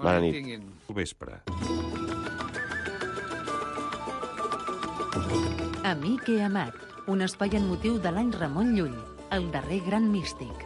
Bona nit. Al vespre. Amic i amat, un espai en motiu de l'any Ramon Llull, el darrer gran místic.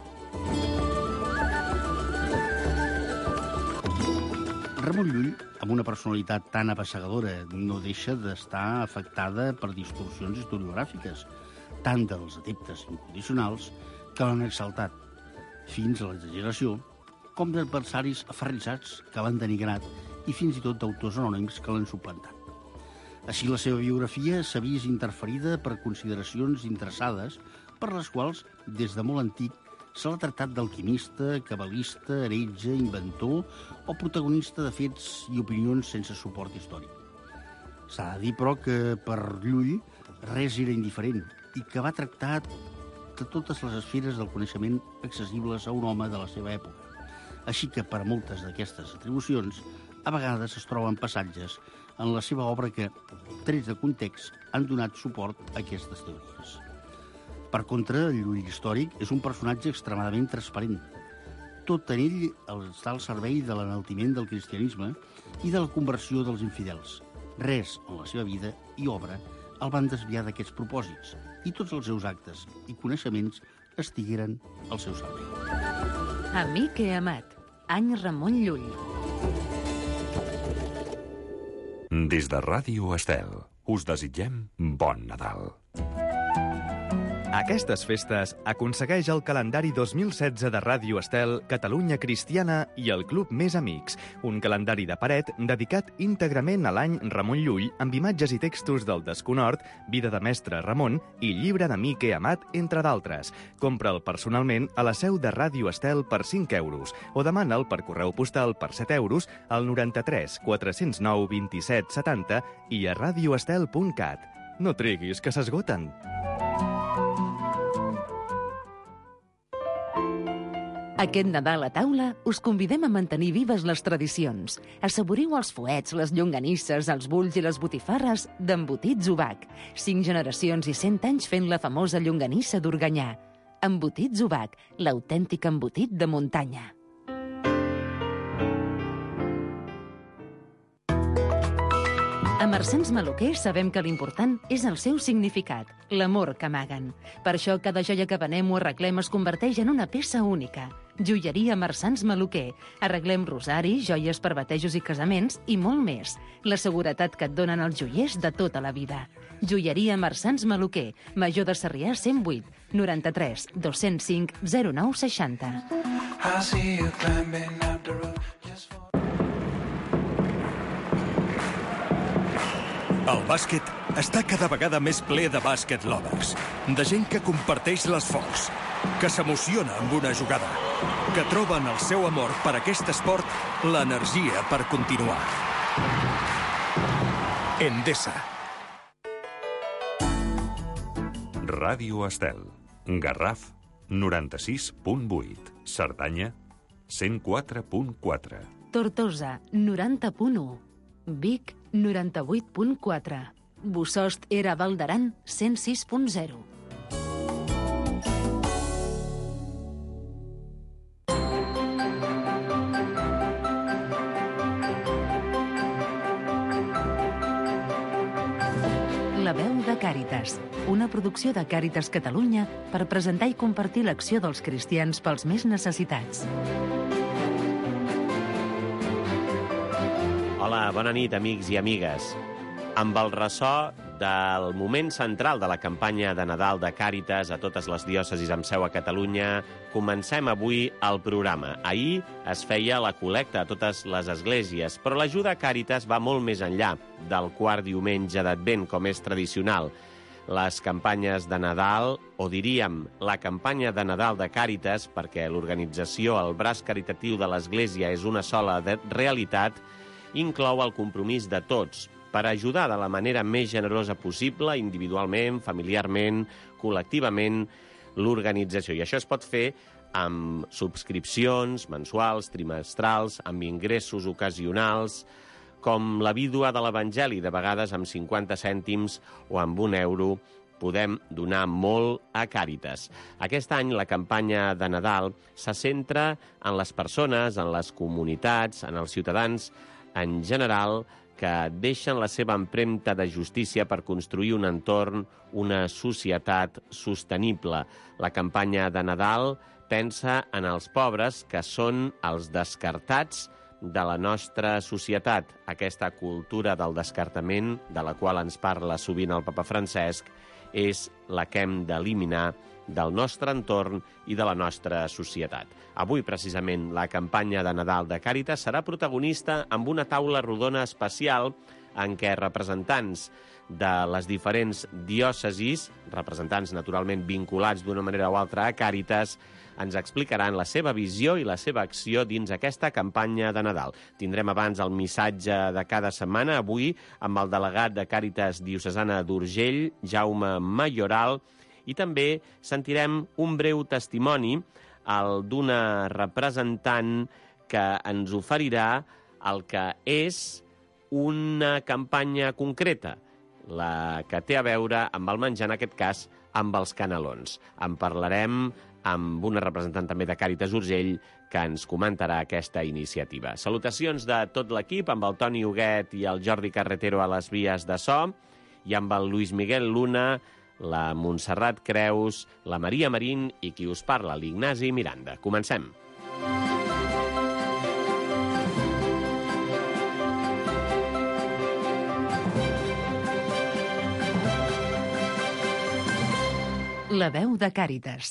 Ramon Llull, amb una personalitat tan apassegadora, no deixa d'estar afectada per distorsions historiogràfiques, tant dels adeptes incondicionals que l'han exaltat, fins a l'exageració, com d'adversaris aferrissats que l'han denigrat i fins i tot d'autors anònims que l'han suplantat. Així, la seva biografia s'ha vist interferida per consideracions interessades per les quals, des de molt antic, se l'ha tractat d'alquimista, cabalista, heretge, inventor o protagonista de fets i opinions sense suport històric. S'ha de dir, però, que per Llull res era indiferent i que va tractar de totes les esferes del coneixement accessibles a un home de la seva època. Així que, per moltes d'aquestes atribucions, a vegades es troben passatges en la seva obra que, trets de context, han donat suport a aquestes teories. Per contra, el Llull històric és un personatge extremadament transparent. Tot en ell està al servei de l'enaltiment del cristianisme i de la conversió dels infidels. Res en la seva vida i obra el van desviar d'aquests propòsits i tots els seus actes i coneixements estigueren al seu servei. Amic i amat, any Ramon Llull. Des de Ràdio Estel, us desitgem bon Nadal. Aquestes festes aconsegueix el calendari 2016 de Ràdio Estel, Catalunya Cristiana i el Club Més Amics, un calendari de paret dedicat íntegrament a l'any Ramon Llull amb imatges i textos del Desconhort, Vida de Mestre Ramon i Llibre d'Amic i Amat, entre d'altres. Compra'l personalment a la seu de Ràdio Estel per 5 euros o demana'l per correu postal per 7 euros al 93 409 27 70 i a radioestel.cat. No triguis, que s'esgoten. Aquest Nadal a taula us convidem a mantenir vives les tradicions. Assaboriu els fuets, les llonganisses, els bulls i les botifarres d'Embotits Ubac. 5 generacions i 100 anys fent la famosa llonganissa d'Organyà. Embotits Ubac, l'autèntic embotit de muntanya. A Marsans Maluquer sabem que l'important és el seu significat, l'amor que amaguen. Per això cada joia que venem o arreglem es converteix en una peça única. Joieria Marsans Maluquer. Arreglem rosari, joies per batejos i casaments i molt més. La seguretat que et donen els joiers de tota la vida. Joieria Marsans Maluquer. Major de Sarrià 108, 93 205 0960. El bàsquet està cada vegada més ple de bàsquet lovers, de gent que comparteix l'esforç, que s'emociona amb una jugada, que troba en el seu amor per aquest esport l'energia per continuar. Endesa. Ràdio Estel. Garraf, 96.8. Cerdanya, 104.4. Tortosa, 90.1. Vic, 98.4. Bossòst era Val d'Aran, 106.0. La veu de Càritas, una producció de Càritas Catalunya per presentar i compartir l'acció dels cristians pels més necessitats. Hola, bona nit, amics i amigues. Amb el ressò del moment central de la campanya de Nadal de Càritas a totes les diòcesis amb seu a Catalunya, comencem avui el programa. Ahir es feia la col·lecta a totes les esglésies, però l'ajuda a Càritas va molt més enllà del quart diumenge d'Advent, com és tradicional. Les campanyes de Nadal, o diríem la campanya de Nadal de Càritas, perquè l'organització, el braç caritatiu de l'Església és una sola realitat, inclou el compromís de tots per ajudar de la manera més generosa possible, individualment, familiarment, col·lectivament, l'organització. I això es pot fer amb subscripcions mensuals, trimestrals, amb ingressos ocasionals, com la vídua de l'Evangeli, de vegades amb 50 cèntims o amb 1 euro podem donar molt a Càritas. Aquest any la campanya de Nadal se centra en les persones, en les comunitats, en els ciutadans en general, que deixen la seva empremta de justícia per construir un entorn, una societat sostenible. La campanya de Nadal pensa en els pobres, que són els descartats de la nostra societat. Aquesta cultura del descartament, de la qual ens parla sovint el papa Francesc, és la que hem d'eliminar del nostre entorn i de la nostra societat. Avui, precisament, la campanya de Nadal de Càritas serà protagonista amb una taula rodona especial en què representants de les diferents diòcesis, representants naturalment vinculats d'una manera o altra a Càritas, ens explicaran la seva visió i la seva acció dins aquesta campanya de Nadal. Tindrem abans el missatge de cada setmana, avui amb el delegat de Càritas diocesana d'Urgell, Jaume Mayoral, i també sentirem un breu testimoni, el d'una representant que ens oferirà el que és una campanya concreta, la que té a veure amb el menjar, en aquest cas, amb els canelons. En parlarem amb una representant també de Càritas Urgell que ens comentarà aquesta iniciativa. Salutacions de tot l'equip, amb el Toni Huguet i el Jordi Carretero a les vies de so, i amb el Luis Miguel Luna, la Montserrat Creus, la Maria Marín i qui us parla, l'Ignasi Miranda. Comencem. La veu de Càritas.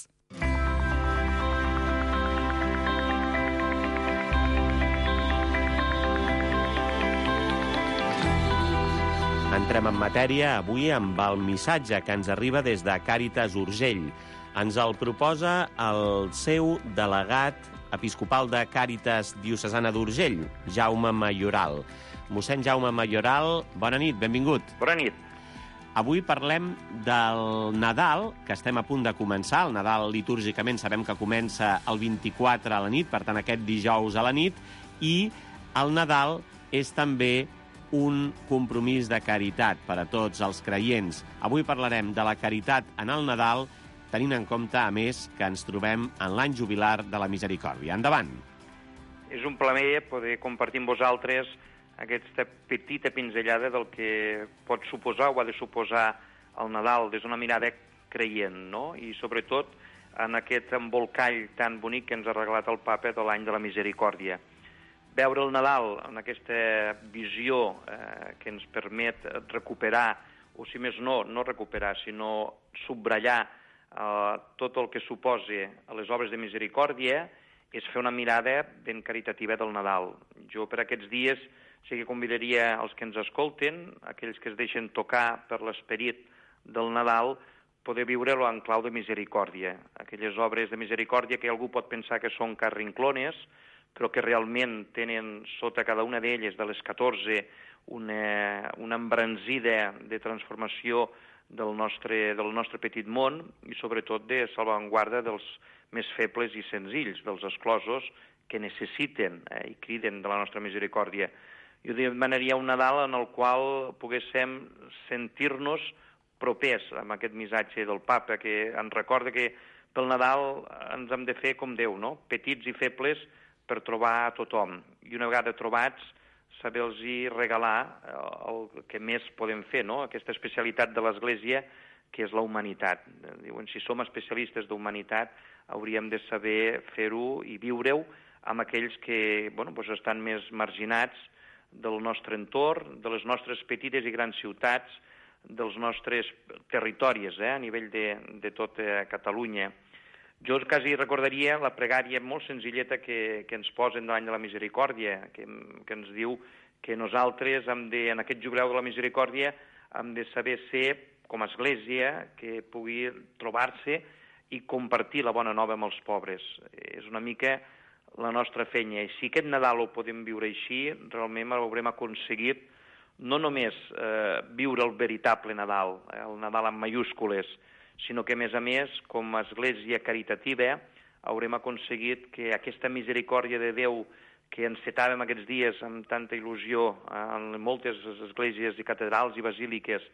Entrem en matèria avui amb el missatge que ens arriba des de Càritas Urgell. Ens el proposa el seu delegat episcopal de Càritas diocesana d'Urgell, Jaume Mayoral. Mossèn Jaume Mayoral, bona nit, benvingut. Bona nit. Avui parlem del Nadal, que estem a punt de començar. El Nadal litúrgicament sabem que comença el 24 a la nit, per tant aquest dijous a la nit, i el Nadal és també un compromís de caritat per a tots els creients. Avui parlarem de la caritat en el Nadal, tenint en compte, a més, que ens trobem en l'any jubilar de la Misericòrdia. Endavant. És un plaer poder compartir amb vosaltres aquesta petita pinzellada del que pot suposar o ha de suposar el Nadal des d'una mirada creient, no? I sobretot en aquest embolcall tan bonic que ens ha regalat el papa de l'any de la Misericòrdia. Veure el Nadal en aquesta visió que ens permet recuperar, o si més no recuperar, sinó subratllar tot el que suposa a les obres de misericòrdia, és fer una mirada ben caritativa del Nadal. Jo per aquests dies sí que convidaria els que ens escolten, aquells que es deixen tocar per l'esperit del Nadal, poder viure-lo en clau de misericòrdia. Aquelles obres de misericòrdia que algú pot pensar que són carrinclones, però que realment tenen sota cada una d'elles, de les 14, una embranzida de transformació del nostre petit món i sobretot de salvaguarda dels més febles i senzills, dels exclosos que necessiten i criden de la nostra misericòrdia. Jo demanaria un Nadal en el qual poguéssim sentir-nos propers amb aquest missatge del papa que ens recorda que pel Nadal ens hem de fer com Déu, no? Petits i febles, per trobar a tothom. I una vegada trobats, saber-los regalar el que més podem fer, no? Aquesta especialitat de l'Església, que és la humanitat. Diuen, si som especialistes d'humanitat, hauríem de saber fer-ho i viure-ho amb aquells que estan més marginats del nostre entorn, de les nostres petites i grans ciutats, dels nostres territoris a nivell de tota Catalunya. Jo quasi recordaria la pregària molt senzilleta que ens posen de l'any de la misericòrdia, que ens diu que nosaltres en aquest jubileu de la misericòrdia hem de saber ser, com a església, que pugui trobar-se i compartir la bona nova amb els pobres. És una mica la nostra feina. I si aquest Nadal ho podem viure així, realment haurem aconseguit no només viure el veritable Nadal, el Nadal amb majúscules, sinó que, a més, com a església caritativa, haurem aconseguit que aquesta misericòrdia de Déu que encetàvem aquests dies amb tanta il·lusió en moltes esglésies i catedrals i basíliques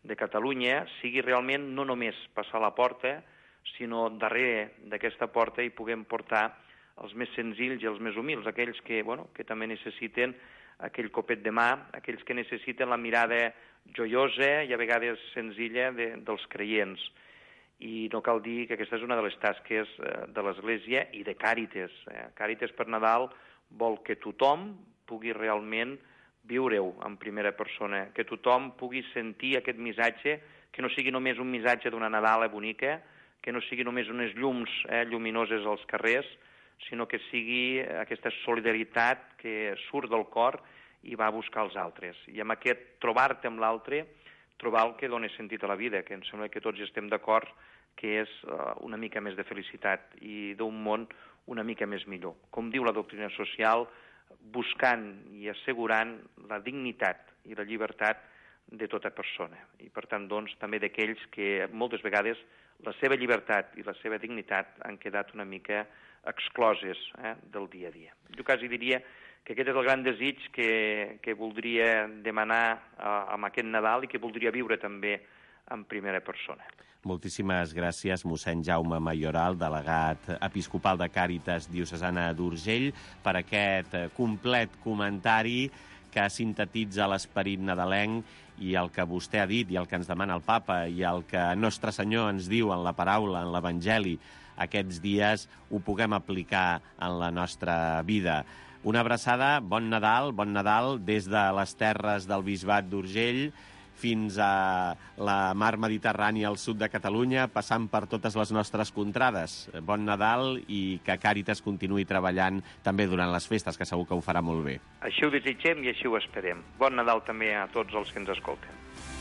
de Catalunya sigui realment no només passar la porta, sinó darrere d'aquesta porta hi puguem portar els més senzills i els més humils, aquells que també necessiten aquell copet de mà, aquells que necessiten la mirada joiosa i a vegades senzilla dels creients. I no cal dir que aquesta és una de les tasques de l'Església i de Càritas. Càritas per Nadal vol que tothom pugui realment viure-ho en primera persona, que tothom pugui sentir aquest missatge, que no sigui només un missatge d'una Nadala bonica, que no sigui només unes llums lluminoses als carrers, sinó que sigui aquesta solidaritat que surt del cor i va a buscar els altres. I amb aquest trobar-te amb l'altre, trobar el que dona sentit a la vida, que em sembla que tots estem d'acord que és una mica més de felicitat i d'un món una mica més millor. Com diu la doctrina social, buscant i assegurant la dignitat i la llibertat de tota persona. I, per tant, doncs, també d'aquells que moltes vegades la seva llibertat i la seva dignitat han quedat una mica excloses del dia a dia. Jo quasi diria que aquest és el gran desig que voldria demanar amb aquest Nadal i que voldria viure també en primera persona. Moltíssimes gràcies, mossèn Jaume Mayoral, delegat episcopal de Càritas Diocesana d'Urgell, per aquest complet comentari que sintetitza l'esperit nadalenc i el que vostè ha dit i el que ens demana el Papa i el que Nostre Senyor ens diu en la paraula, en l'Evangeli, aquests dies ho puguem aplicar en la nostra vida. Una abraçada, bon Nadal des de les terres del Bisbat d'Urgell fins a la mar Mediterrània al sud de Catalunya, passant per totes les nostres contrades. Bon Nadal i que Càritas continuï treballant també durant les festes, que segur que ho farà molt bé. Així ho desitgem i així ho esperem. Bon Nadal també a tots els que ens escolten.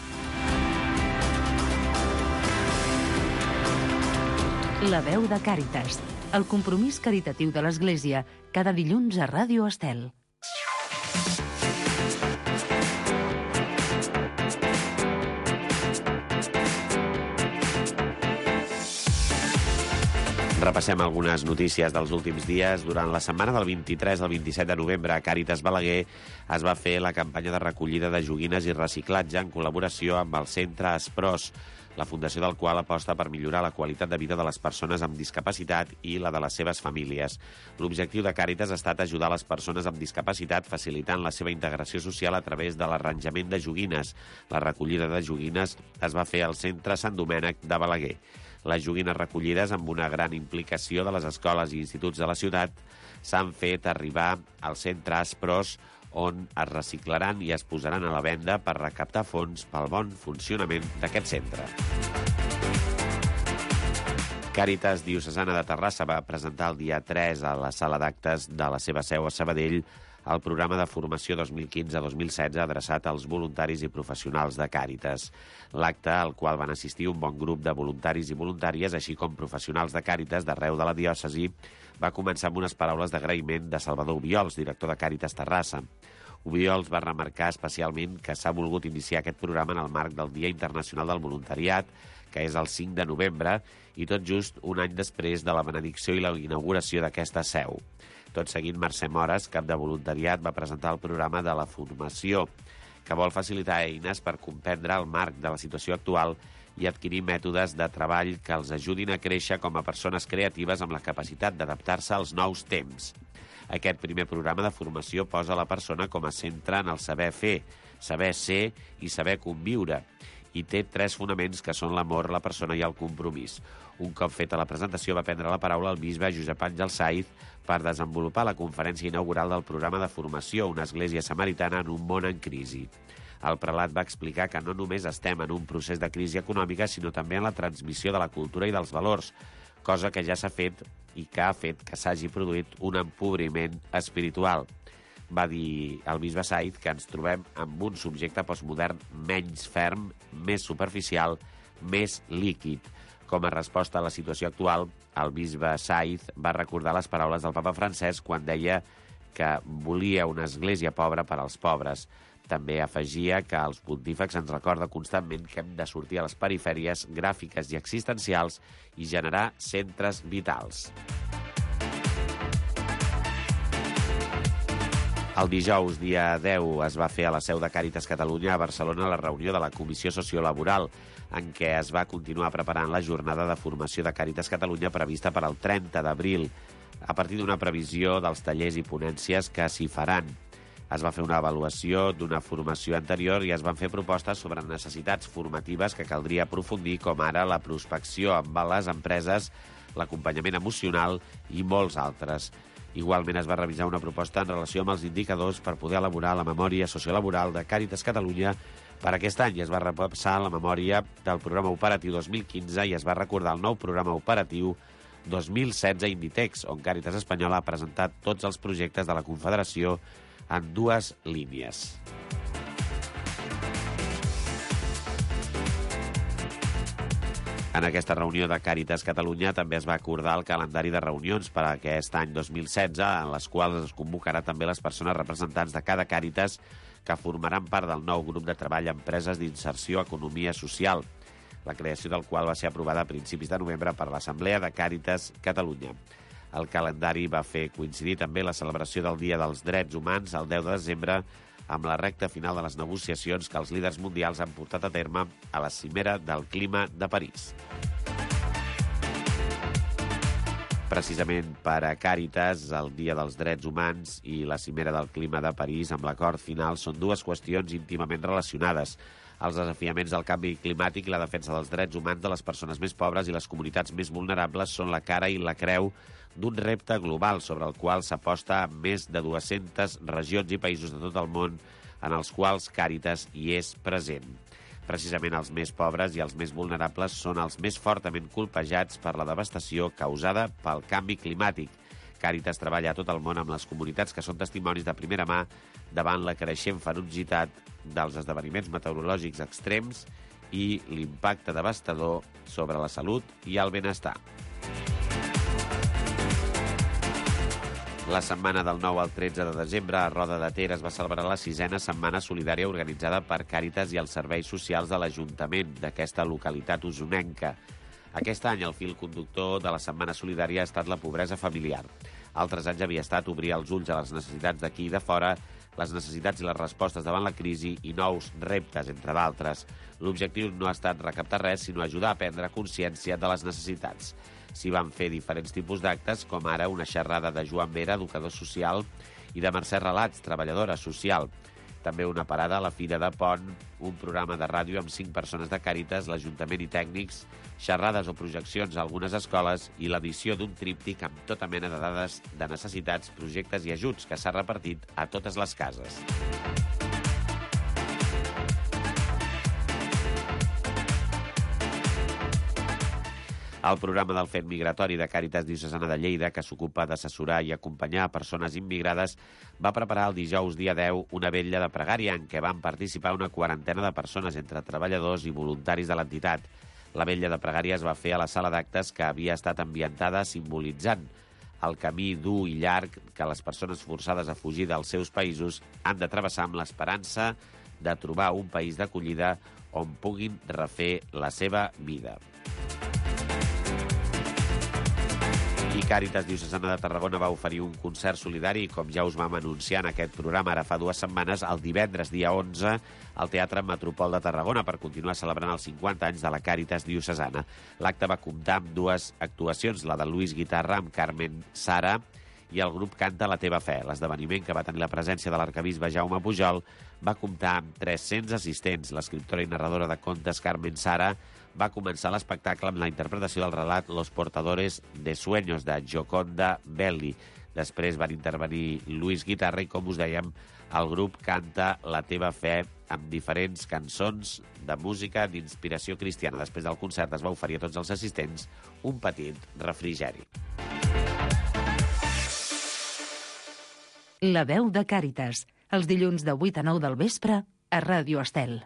La veu de Càritas, el compromís caritatiu de l'Església, cada dilluns a Ràdio Estel. Repassem algunes notícies dels últims dies. Durant la setmana del 23 al 27 de novembre a Càritas Balaguer es va fer la campanya de recollida de joguines i reciclatge en col·laboració amb el Centre Espros, la fundació del qual aposta per millorar la qualitat de vida de les persones amb discapacitat i la de les seves famílies. L'objectiu de Càritas ha estat ajudar les persones amb discapacitat facilitant la seva integració social a través de l'arranjament de joguines. La recollida de joguines es va fer al Centre Sant Domènec de Balaguer. Les joguines recollides amb una gran implicació de les escoles i instituts de la ciutat s'han fet arribar al Centre Espros, on es reciclaran i es posaran a la venda per recaptar fons pel bon funcionament d'aquest centre. Càritas Diocesana de Terrassa va presentar el dia 3 a la sala d'actes de la seva seu a Sabadell el programa de formació 2015-2016 adreçat als voluntaris i professionals de Càritas. L'acte, al qual van assistir un bon grup de voluntaris i voluntàries, així com professionals de Càritas d'arreu de la diòcesi, va començar amb unes paraules d'agraïment de Salvador Obiols, director de Càritas Terrassa. Obiols va remarcar especialment que s'ha volgut iniciar aquest programa en el marc del Dia Internacional del Voluntariat, que és el 5 de novembre, i tot just un any després de la benedicció i la inauguració d'aquesta seu. Tot seguint, Mercè Mores, cap de voluntariat, va presentar el programa de la formació, que vol facilitar eines per comprendre el marc de la situació actual i adquirir mètodes de treball que els ajudin a créixer com a persones creatives amb la capacitat d'adaptar-se als nous temps. Aquest primer programa de formació posa la persona com a centre en el saber fer, saber ser i saber conviure, i té 3 fonaments que són l'amor, la persona i el compromís. Un cop feta la presentació va prendre la paraula el bisbe Josep Àngel Saiz per desenvolupar la conferència inaugural del programa de formació Una església samaritana en un món en crisi. El prelat va explicar que no només estem en un procés de crisi econòmica, sinó també en la transmissió de la cultura i dels valors, cosa que ja s'ha fet i que ha fet que s'hagi produït un empobriment espiritual. Va dir el bisbe Saiz que ens trobem amb un subjecte postmodern menys ferm, més superficial, més líquid. Com a resposta a la situació actual, el bisbe Saiz va recordar les paraules del papa Francesc quan deia que volia una església pobra per als pobres. També afegia que els pontífex ens recorda constantment que hem de sortir a les perifèries gràfiques i existencials i generar centres vitals. El dijous, dia 10, es va fer a la seu de Càritas Catalunya a Barcelona la reunió de la Comissió Sociolaboral, en què es va continuar preparant la jornada de formació de Càritas Catalunya prevista per al 30 d'abril, a partir d'una previsió dels tallers i ponències que s'hi faran. Es va fer una avaluació d'una formació anterior i es van fer propostes sobre necessitats formatives que caldria aprofundir, com ara la prospecció amb les empreses, l'acompanyament emocional i molts altres. Igualment es va revisar una proposta en relació amb els indicadors per poder elaborar la memòria sociolaboral de Càritas Catalunya per aquest any. Es va repassar la memòria del programa operatiu 2015 i es va recordar el nou programa operatiu 2016 Inditex, on Càritas Espanyola ha presentat tots els projectes de la Confederació en 2 línies. En aquesta reunió de Càritas Catalunya també es va acordar el calendari de reunions per a aquest any 2016, en les quals es convocarà també les persones representants de cada Càritas que formaran part del nou grup de treball Empreses d'Inserció Economia Social, la creació del qual va ser aprovada a principis de novembre per l'Assemblea de Càritas Catalunya. El calendari va fer coincidir també la celebració del Dia dels Drets Humans el 10 de desembre amb la recta final de les negociacions que els líders mundials han portat a terme a la Cimera del Clima de París. Precisament per a Càritas, el Dia dels Drets Humans i la Cimera del Clima de París amb l'acord final són 2 qüestions íntimament relacionades. Els desafiaments del canvi climàtic i la defensa dels drets humans de les persones més pobres i les comunitats més vulnerables són la cara i la creu d'un repte global sobre el qual s'aposta en més de 200 regions i països de tot el món en els quals Càritas hi és present. Precisament els més pobres i els més vulnerables són els més fortament colpejats per la devastació causada pel canvi climàtic. Càritas treballa a tot el món amb les comunitats que són testimonis de primera mà davant la creixent ferocitat dels esdeveniments meteorològics extrems i l'impacte devastador sobre la salut i el benestar. La setmana del 9 al 13 de desembre a Roda de Ter es va celebrar la 6a Setmana Solidària organitzada per Càritas i els serveis socials de l'Ajuntament d'aquesta localitat usonenca. Aquest any el fil conductor de la Setmana Solidària ha estat la pobresa familiar. Altres anys havia estat obrir els ulls a les necessitats d'aquí i de fora, les necessitats i les respostes davant la crisi i nous reptes, entre d'altres. L'objectiu no ha estat recaptar res, sinó ajudar a prendre consciència de les necessitats. S'hi van fer diferents tipus d'actes, com ara una xerrada de Joan Vera, educador social, i de Mercè Relats, treballadora social. També una parada a la Fira de Pont, un programa de ràdio amb 5 persones de Càritas, l'Ajuntament i tècnics, xerrades o projeccions a algunes escoles i l'edició d'un tríptic amb tota mena de dades de necessitats, projectes i ajuts que s'ha repartit a totes les cases. El programa del FED migratori de Càritas Diocesana de Lleida, que s'ocupa d'assessorar i acompanyar persones immigrades, va preparar el dijous dia 10 una vetlla de pregària en què van participar una 40ena de persones entre treballadors i voluntaris de l'entitat. La vetlla de pregària es va fer a la sala d'actes que havia estat ambientada simbolitzant el camí dur i llarg que les persones forçades a fugir dels seus països han de travessar amb l'esperança de trobar un país d'acollida on puguin refer la seva vida. I Càritas Diocesana de Tarragona va oferir un concert solidari, com ja us vam anunciar en aquest programa ara fa 2 setmanes, el divendres, dia 11, al Teatre Metropol de Tarragona per continuar celebrant els 50 anys de la Càritas Diocesana. L'acte va comptar amb 2 actuacions, la de Luis Guitarra amb Carmen Sara i el grup Canta la teva fe. L'esdeveniment, que va tenir la presència de l'arquebisbe Jaume Pujol, va comptar amb 300 assistents. L'escriptora i narradora de contes Carmen Sara va començar l'espectacle amb la interpretació del relat Los portadores de sueños, de Gioconda Belli. Després van intervenir Luis Guitarra i, com us dèiem, el grup Canta la teva fe amb diferents cançons de música d'inspiració cristiana. Després del concert es va oferir a tots els assistents un petit refrigeri. La veu de Càritas, els dilluns de 8 a 9 del vespre a Ràdio Estel.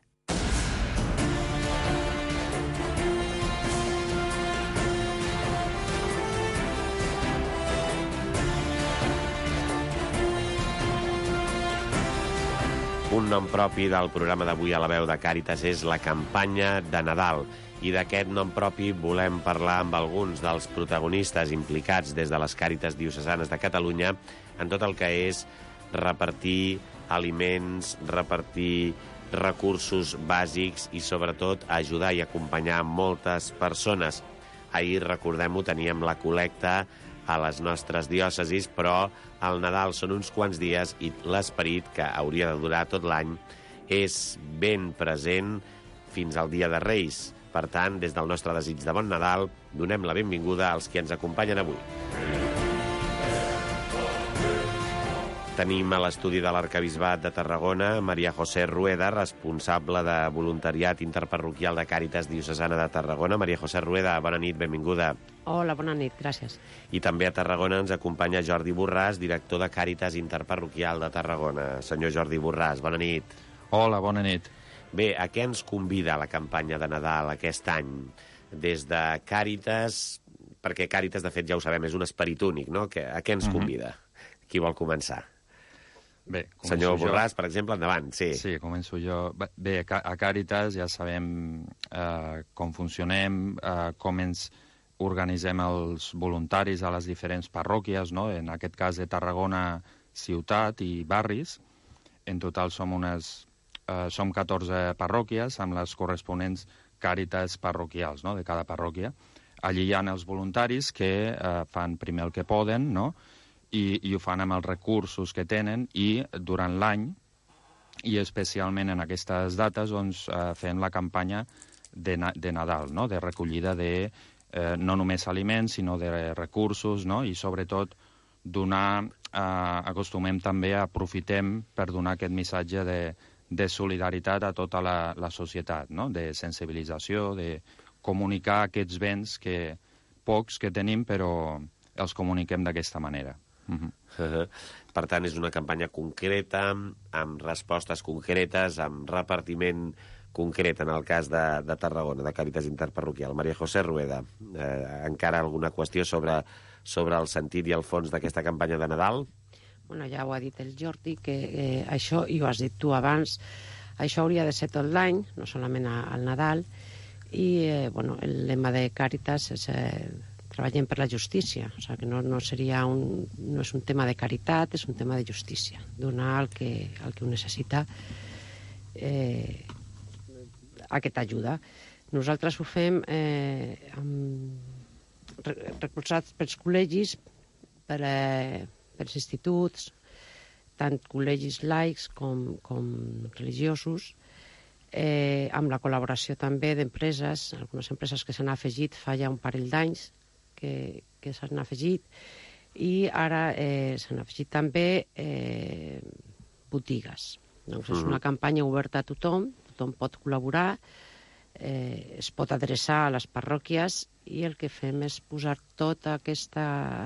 Un nom propi del programa d'avui a la veu de Càritas és la campanya de Nadal. I d'aquest nom propi volem parlar amb alguns dels protagonistes implicats des de les Càritas Diocesanes de Catalunya en tot el que és repartir aliments, repartir recursos bàsics i, sobretot, ajudar i acompanyar moltes persones. Ahir, recordem-ho, teníem la col·lecta a les nostres diòcesis, però el Nadal són uns quants dies i l'esperit, que hauria de durar tot l'any, és ben present fins al Dia de Reis. Per tant, des del nostre desig de bon Nadal, donem la benvinguda als qui ens acompanyen avui. Tenim a l'estudi de l'Arquebisbat de Tarragona Maria José Rueda, responsable de voluntariat interparroquial de Càritas Diocesana de Tarragona. Maria José Rueda, bona nit, benvinguda. Hola, bona nit, gràcies. I també a Tarragona ens acompanya Jordi Borràs, director de Càritas Interparroquial de Tarragona. Senyor Jordi Borràs, bona nit. Hola, bona nit. Bé, a què ens convida la campanya de Nadal aquest any? Des de Càritas, perquè Càritas, de fet, ja ho sabem, és un esperit únic, no? A què ens convida? Qui vol començar? Bé, senyor Borràs, per exemple, endavant, sí. Sí, començo jo. Bé, a Càritas ja sabem com funcionem, com ens organitzem els voluntaris a les diferents parròquies, no? En aquest cas de Tarragona, ciutat i barris. En total som 14 parròquies amb les corresponents càritas parroquials, no? De cada parròquia. Allí hi ha els voluntaris que fan primer el que poden, no? I ho fan amb els recursos que tenen i durant l'any, i especialment en aquestes dates, doncs, fem la campanya de Nadal, no? De recollida de no només aliments, sinó de recursos, no? I sobretot acostumem també, aprofitem per donar aquest missatge de solidaritat a tota la societat, no? De sensibilització, de comunicar aquests béns pocs que tenim, però els comuniquem d'aquesta manera. Per tant, és una campanya concreta, amb respostes concretes, amb repartiment concret, en el cas de Tarragona, de Càritas Interparroquial. Maria José Rueda, encara alguna qüestió sobre el sentit i el fons d'aquesta campanya de Nadal? Bueno, ja ho ha dit el Jordi, que això, i ho has dit tu abans, això hauria de ser tot l'any, no solament al Nadal, i el lema de Càritas és treballem per la justícia, o sigui que no és un tema de caritat, és un tema de justícia, donar al que ho necessita aquesta ajuda. Nosaltres ho fem recolzats pels col·legis, pels instituts, tant col·legis laics com religiosos, amb la col·laboració també d'empreses, algunes empreses que s'han afegit fa ja un parell d'anys, que s'han afegit, i ara s'han afegit també botigues. Doncs és una campanya oberta a tothom pot col·laborar, es pot adreçar a les parròquies i el que fem és posar tots aquests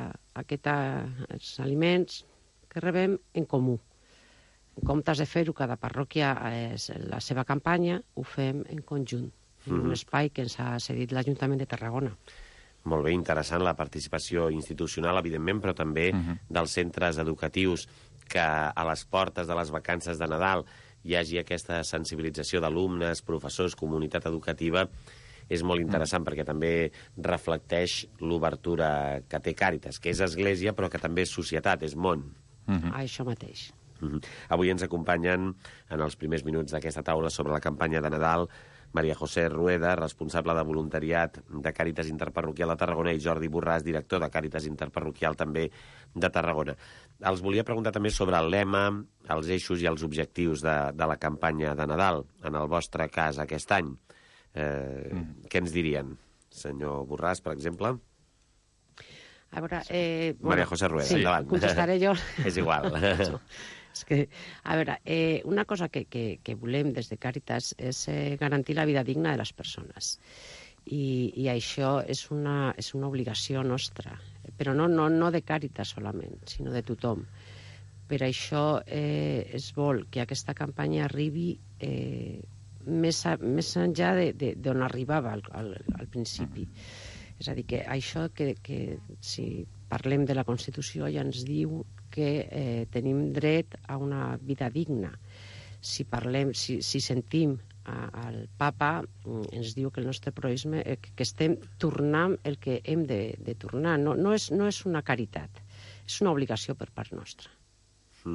aliments que rebem en comú. En comptes de fer-ho cada parròquia la seva campanya, ho fem en conjunt, en un espai que ens ha cedit l'Ajuntament de Tarragona. Molt bé, interessant la participació institucional, evidentment, però també dels centres educatius, que a les portes de les vacances de Nadal hi hagi aquesta sensibilització d'alumnes, professors, comunitat educativa, és molt interessant perquè també reflecteix l'obertura que té Càritas, que és església però que també és societat, és món. Això mateix. Avui ens acompanyen en els primers minuts d'aquesta taula sobre la campanya de Nadal Maria José Rueda, responsable de voluntariat de Càritas Interparroquial de Tarragona, i Jordi Borràs, director de Càritas Interparroquial també de Tarragona. Els volia preguntar també sobre el lema, els eixos i els objectius de la campanya de Nadal, en el vostre cas aquest any. Què ens dirien? Senyor Borràs, per exemple? A veure, Maria José Rueda, endavant. Sí, contestaré jo. És igual. És que, a veure, una cosa que volem des de Càritas és garantir la vida digna de les persones. I això és una obligació nostra, però no de Càritas solament, sinó de tothom. Per això es vol que aquesta campanya arribi més enllà d'on arribava al principi. És a dir, que això que si parlem de la Constitució ja ens diu que tenim dret a una vida digna. Si sentim al papa, ens diu que el nostre proisme, que estem tornant el que hem de tornar. No és una caritat, és una obligació per part nostra.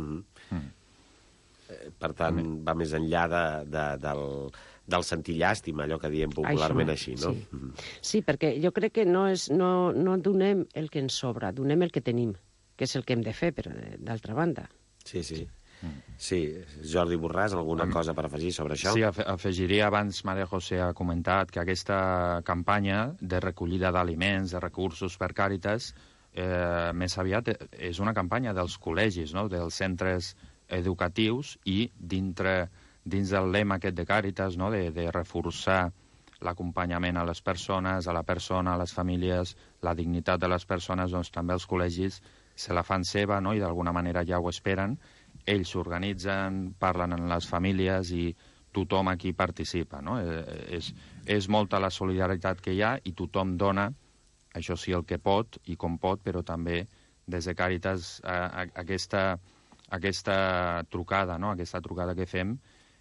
Per tant, va més enllà del sentir llàstima, allò que diem popularment així, no? Sí, perquè jo crec que no donem el que ens sobra, donem el que tenim, que és el que hem de fer, però d'altra banda. Sí. Sí, Jordi Borràs, alguna cosa per afegir sobre això? Sí, afegiria, abans Maria José ha comentat que aquesta campanya de recollida d'aliments, de recursos per Càritas, més aviat és una campanya dels col·legis, no?, dels centres educatius, i dins del lema aquest de Càritas, no?, de reforçar l'acompanyament a les persones, a la persona, a les famílies, la dignitat de les persones, doncs també els col·legis se la fan seva, no?, i d'alguna manera ja ho esperen. Ells s'organitzen, parlen amb les famílies i tothom aquí participa, no? És molta la solidaritat que hi ha i tothom dona, això sí, el que pot i com pot, però també des de Càritas aquesta trucada, no?, aquesta trucada que fem,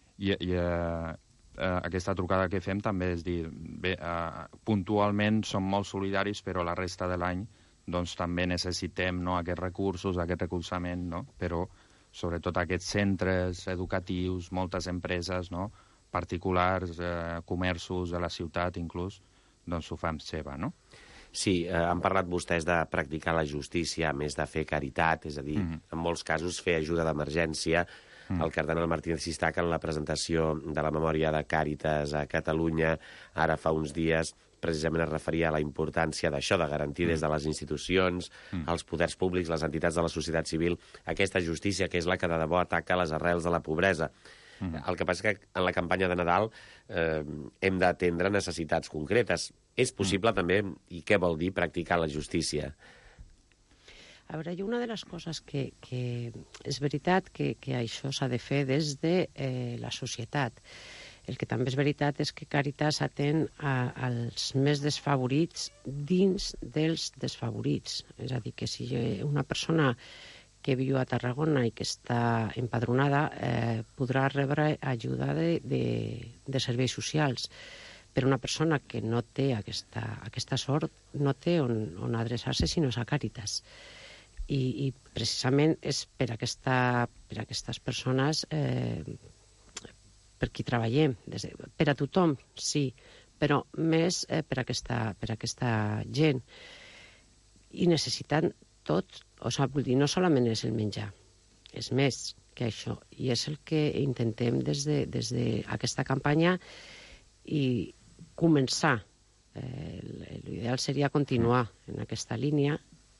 aquesta trucada que fem també és dir, bé, puntualment som molt solidaris, però la resta de l'any doncs també necessitem, no?, aquests recursos, aquest recolzament, no?, però sobretot aquests centres educatius, moltes empreses, no?, particulars, comerços de la ciutat inclús, doncs ho fan seva, no? Sí, han parlat vostès de practicar la justícia, a més de fer caritat, és a dir, en molts casos fer ajuda d'emergència. El cardenal Martínez Sistac, en la presentació de la memòria de Càritas a Catalunya, ara fa uns dies, precisament es referia a la importància d'això, de garantir des de les institucions, els poders públics, les entitats de la societat civil, aquesta justícia que és la que de debò ataca les arrels de la pobresa. El que passa és que en la campanya de Nadal hem d'atendre necessitats concretes. És possible també, i què vol dir, practicar la justícia? A veure, una de les coses que és veritat que això s'ha de fer des de la societat. El que també és veritat és que Càritas atén als més desfavorits dins dels desfavorits. És a dir, que si una persona que viu a Tarragona i que està empadronada podrà rebre ajuda de serveis socials. Però una persona que no té aquesta sort no té on adreçar-se sinó a Càritas. I precisament és per aquestes persones per qui treballem. Per a tothom, sí, però més per aquesta gent. I necessiten tot, vull dir, no solament és el menjar, és més que això. I és el que intentem des d'aquesta campanya i començar. L'ideal seria continuar en aquesta línia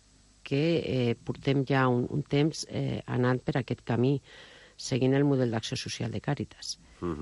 que portem ja un temps anant per aquest camí, seguint el model d'acció social de Càritas.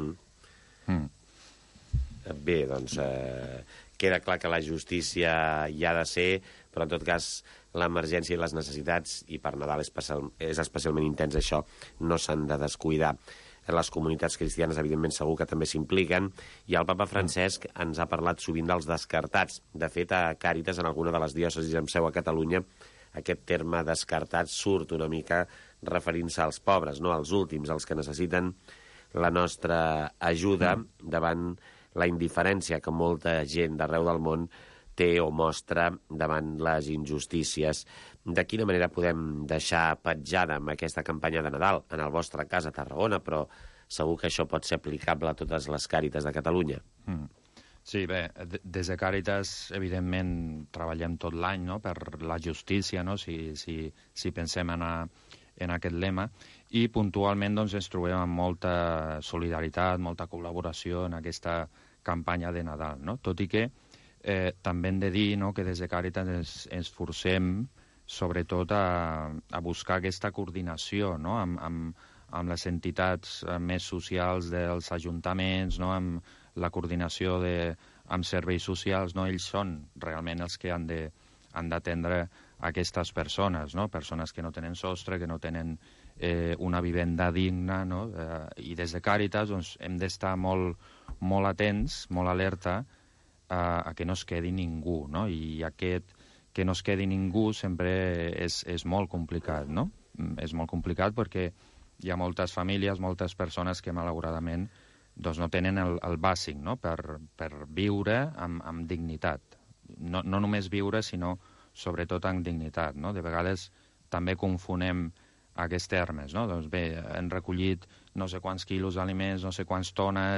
Bé, doncs queda clar que la justícia hi ha de ser, però en tot cas l'emergència i les necessitats, i per Nadal és especialment intens això, no s'han de descuidar. Les comunitats cristianes, evidentment, segur que també s'impliquen, i el papa Francesc ens ha parlat sovint dels descartats. De fet, a Càritas, en alguna de les diòcesis amb seu a Catalunya, aquest terme descartat surt una mica referint-se als pobres, no? Als últims, als que necessiten la nostra ajuda davant la indiferència que molta gent d'arreu del món té o mostra davant les injustícies. De quina manera podem deixar petjada amb aquesta campanya de Nadal, en el vostre cas a Tarragona, però segur que això pot ser aplicable a totes les Càritas de Catalunya? Sí, bé, des de Càritas, evidentment, treballem tot l'any, no?, per la justícia, no?, si pensem en aquest lema, i puntualment doncs, ens trobem amb molta solidaritat, molta col·laboració en aquesta campanya de Nadal, no? Tot i que també hem de dir, no?, que des de Càritas ens forcem sobretot a buscar aquesta coordinació, no?, amb les entitats més socials dels ajuntaments, no?, amb la coordinació amb serveis socials, no? Ells són realment els que han d'atendre aquestes persones, no? Persones que no tenen sostre, que no tenen una vivenda digna, no? I des de Càritas doncs, hem d'estar molt, molt atents, molt alerta a que no es quedi ningú, no? I aquest que no es quedi ningú sempre és molt complicat, no? És molt complicat perquè hi ha moltes famílies, moltes persones que malauradament doncs no tenen el bàsic, no?, per viure amb dignitat. No només viure, sinó sobretot amb dignitat, no? De vegades també confonem aquests termes, no? Doncs bé, han recollit no sé quants quilos d'aliments, no sé quantes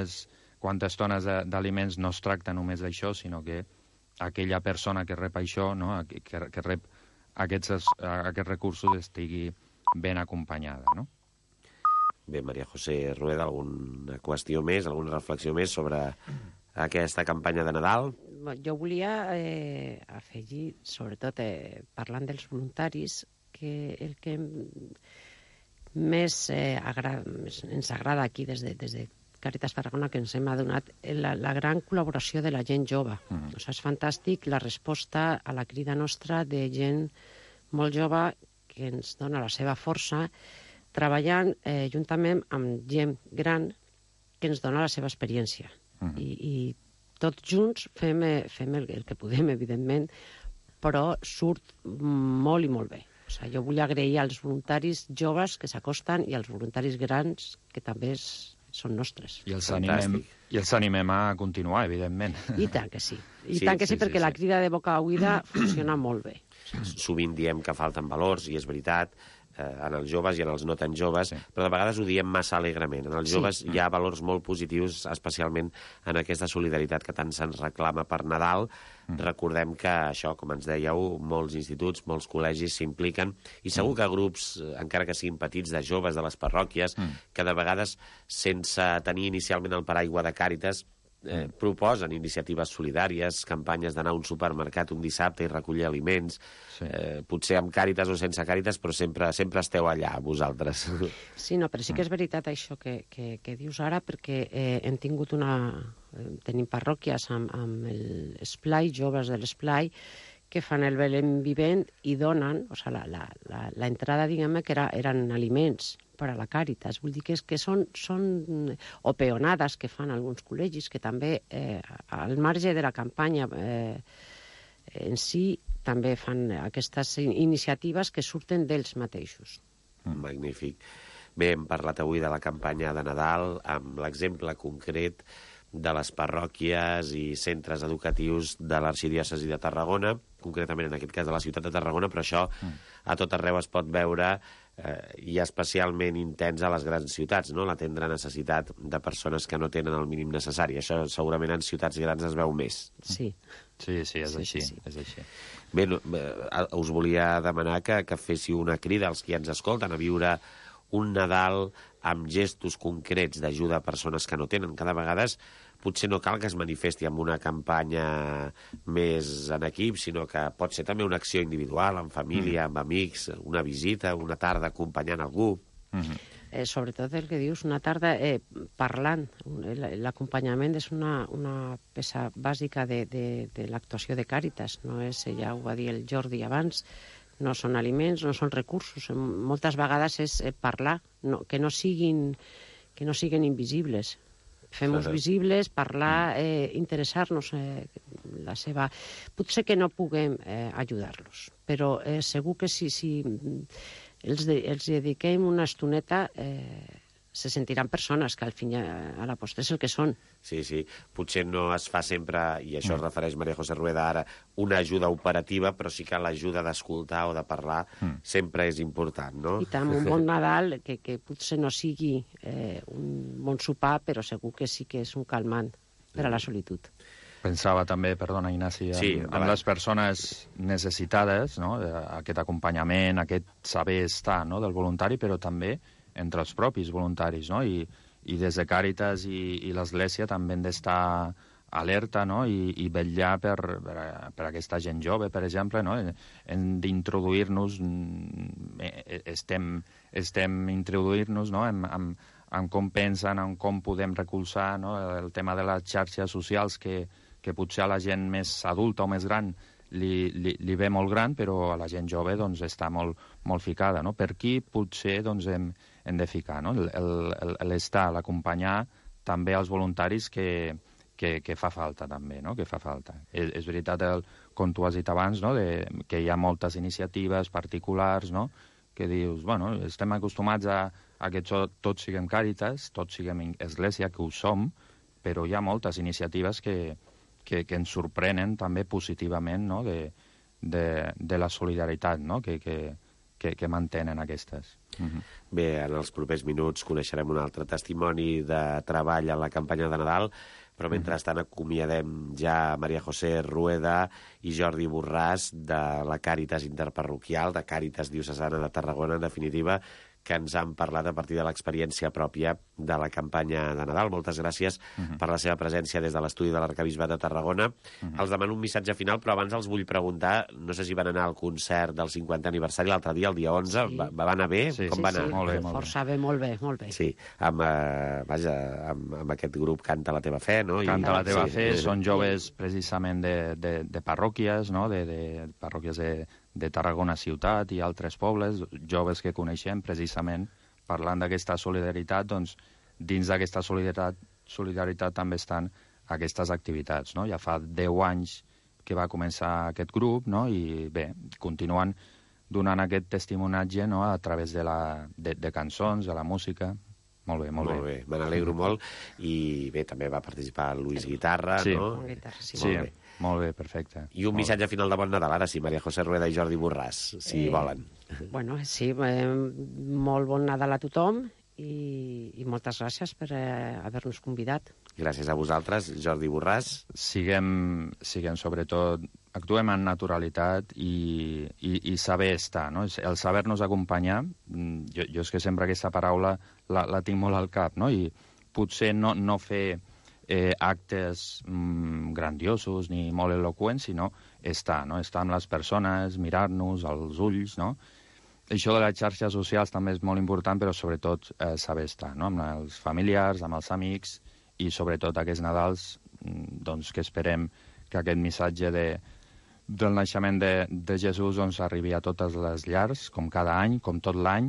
tones d'aliments, no es tracta només d'això, sinó que aquella persona que rep això, no? que rep aquests recursos, estigui ben acompanyada, no? Bé, Maria José Rueda, alguna qüestió més, alguna reflexió més sobre aquesta campanya de Nadal? Jo volia afegir, sobretot parlant dels voluntaris, que el que més ens agrada aquí des de Càritas Tarragona, que ens hem adonat la gran col·laboració de la gent jove. O sigui, és fantàstic la resposta a la crida nostra de gent molt jove que ens dona la seva força, treballant juntament amb gent gran que ens dona la seva experiència. I tots junts fem el que podem, evidentment, però surt molt i molt bé. O sigui, jo vull agrair als voluntaris joves que s'acosten i als voluntaris grans que també són nostres. I els animem a continuar, evidentment. I tant que sí. I tant que sí, perquè la crida de boca buida funciona molt bé. Sovint diem que falten valors, i és veritat, en els joves i en els no tan joves, però de vegades ho diem massa alegrement. En els joves hi ha valors molt positius, especialment en aquesta solidaritat que tant se'ns reclama per Nadal. Recordem que això, com ens dèieu, molts instituts, molts col·legis s'impliquen, i segur que grups, encara que siguin petits, de joves de les parròquies, que de vegades, sense tenir inicialment el paraigua de Càritas, proposen iniciatives solidàries, campanyes d'anar a un supermercat un dissabte i recollir aliments, potser amb Càritas o sense Càritas, però sempre esteu allà, vosaltres. Sí, no, però sí que és veritat això que dius ara, perquè hem tingut tenim parròquies amb l'Esplai, joves de l'Esplai, que fan el Belén vivent i donen, o sigui, la entrada, diguem-ne, que eren aliments per a la Càritas. Vull dir que són o peonades que fan alguns col·legis, que també, al marge de la campanya en si, també fan aquestes iniciatives que surten d'ells mateixos. Magnífic. Bé, hem parlat avui de la campanya de Nadal, amb l'exemple concret de les parròquies i centres educatius de l'Arxidiòcesi de Tarragona, concretament en aquest cas de la ciutat de Tarragona, però això a tot arreu es pot veure, i especialment intens a les grans ciutats, no? La tendra necessitat de persones que no tenen el mínim necessari. Això segurament en ciutats grans es veu més. Sí. Sí, és així. Bé, us volia demanar que féssiu una crida als que ens escolten a viure un Nadal amb gestos concrets d'ajuda a persones que no tenen. Cada vegada potser no cal que es manifesti amb una campanya més en equip, sinó que pot ser també una acció individual, en família, amb amics, una visita, una tarda acompanyant algú. Sobretot el que dius, una tarda parlant. L'acompanyament és una peça bàsica de l'actuació de Càritas. No és, ja ho va dir el Jordi abans, no són aliments, no són recursos. Moltes vegades és parlar, que no siguin invisibles. Fem-nos visibles, parlar, interessar-nos la seva... Potser que no puguem ajudar-los, però segur que si els dediquem una estoneta se sentiran persones que al fin a la postre és el que són. Sí, potser no es fa sempre, i això es refereix Maria José Rueda ara, una ajuda operativa, però sí que l'ajuda d'escoltar o de parlar sempre és important, no? I tant, un bon Nadal, que potser no sigui un bon sopar, però segur que sí que és un calmant per a la solitud. Pensava també, perdona, Ignasi, en les persones necessitades, no? Aquest acompanyament, aquest saber estar, no? Del voluntari, però també entre els propis voluntaris, no? I des de Càritas i l'Església també hem d'estar alerta, no? I vetllar per aquesta gent jove, per exemple, no? Hem d'introduir-nos, estem introduir-nos, no? en com pensen, en com podem recolzar, no? El tema de les xarxes socials que potser a la gent més adulta o més gran li ve molt gran, però a la gent jove doncs, està molt ficada, no? Per aquí potser doncs, hem de ficar, no? L'estar, l'acompanyar també als voluntaris que fa falta també, no? Que fa falta. És veritat, com tu has dit abans, no? Que hi ha moltes iniciatives particulars, no? Que dius, bueno, estem acostumats a que tots siguem Càritas, tots siguem Església, que ho som, però hi ha moltes iniciatives que ens sorprenen també positivament, no? De la solidaritat, no? Que que mantenen aquestes. Bé, en els propers minuts coneixerem un altre testimoni de treball en la campanya de Nadal, però mentrestant acomiadem ja Maria José Rueda i Jordi Borràs de la Càritas Interparroquial, de Càritas Diocesana de Tarragona, en definitiva, que ens han parlat a partir de l'experiència pròpia de la campanya de Nadal. Moltes gràcies per la seva presència des de l'estudi de l'Arquebisbat de Tarragona. Els demano un missatge final, però abans els vull preguntar, no sé si van anar al concert del 50è aniversari l'altre dia, el dia 11, Sí. va anar bé? Com va anar? Molt bé, Força bé, molt bé, molt bé. Sí, amb aquest grup Canta la teva fe, no? Canta la teva fe, són joves precisament de parròquies, no? de parròquies de Tarragona ciutat i altres pobles, joves que coneixem precisament parlant d'aquesta solidaritat, doncs dins d'aquesta solidaritat també estan aquestes activitats, no? Ja fa 10 anys que va començar aquest grup, no? I bé, continuen donant aquest testimonatge, no? A través de cançons, de la música. Molt bé, molt bé. Me n'alegro molt. I bé, també va participar Luis Guitarra, Sí. no? Sí, molt bé, perfecte. I un missatge final de bon Nadal, ara sí, Maria José Rueda i Jordi Borràs, si volen. Bueno, sí, molt bon Nadal a tothom i moltes gràcies per haver-nos convidat. Gràcies a vosaltres, Jordi Borràs. Siguem sobretot, actuem en naturalitat i saber estar, no? El saber-nos acompanyar, jo és que sempre aquesta paraula la tinc molt al cap, no? I potser no fer actes grandiosos ni molt eloqüents, sinó estar, no? Estar amb les persones, mirar-nos als ulls, no? Això de les xarxes socials també és molt important, però sobretot saber estar, no? Amb els familiars, amb els amics i sobretot aquests Nadals, doncs que esperem que aquest missatge del naixement de Jesús doncs, arribi a totes les llars, com cada any, com tot l'any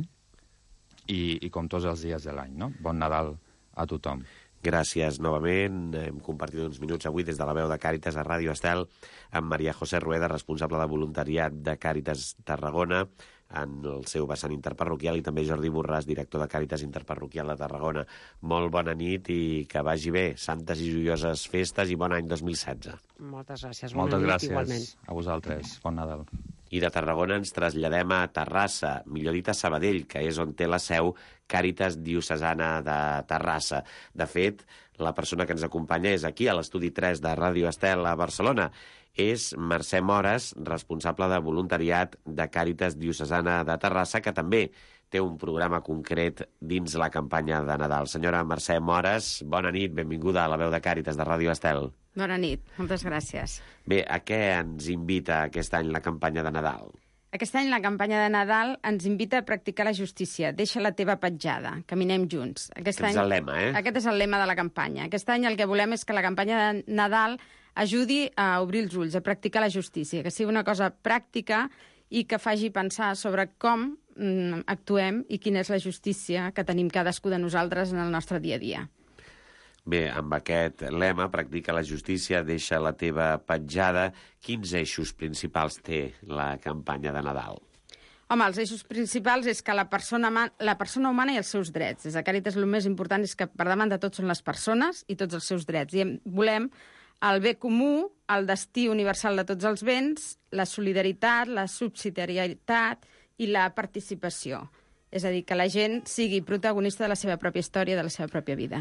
i com tots els dies de l'any, no? Bon Nadal a tothom. Gràcies novament. Hem compartit uns minuts avui des de la veu de Càritas a Ràdio Estel amb Maria José Rueda, responsable de voluntariat de Càritas Tarragona en el seu vessant interparroquial, i també Jordi Borràs, director de Càritas Interparroquial de Tarragona. Molt bona nit i que vagi bé. Santes i joioses festes i bon any 2016. Moltes gràcies. Moltes Bona nit, gràcies igualment. a vosaltres. Bon Nadal. I de Tarragona ens traslladem a Terrassa, millor dit a Sabadell, que és on té la seu Càritas Diocesana de Terrassa. De fet, la persona que ens acompanya és aquí, a l'estudi 3 de Ràdio Estel a Barcelona. És Mercè Mores, responsable de voluntariat de Càritas Diocesana de Terrassa, que també té un programa concret dins la campanya de Nadal. Senyora Mercè Mores, bona nit, benvinguda a la veu de Càritas de Ràdio Estel. Bona nit, moltes gràcies. Bé, a què ens invita aquest any la campanya de Nadal? Aquest any la campanya de Nadal ens invita a practicar la justícia. Deixa la teva petjada, caminem junts. Aquest és el lema, eh? Aquest és el lema de la campanya. Aquest any el que volem és que la campanya de Nadal ajudi a obrir els ulls, a practicar la justícia, que sigui una cosa pràctica i que faci pensar sobre com actuem i quina és la justícia que tenim cadascú de nosaltres en el nostre dia a dia. Bé, amb aquest lema, practica la justícia, deixa la teva petjada. Quins eixos principals té la campanya de Nadal? Home, els eixos principals és que la persona humana i els seus drets. Des de Càritas el més important és que per davant de tot són les persones i tots els seus drets. I volem el bé comú, el destí universal de tots els béns, la solidaritat, la subsidiarietat i la participació. És a dir, que la gent sigui protagonista de la seva pròpia història, de la seva pròpia vida.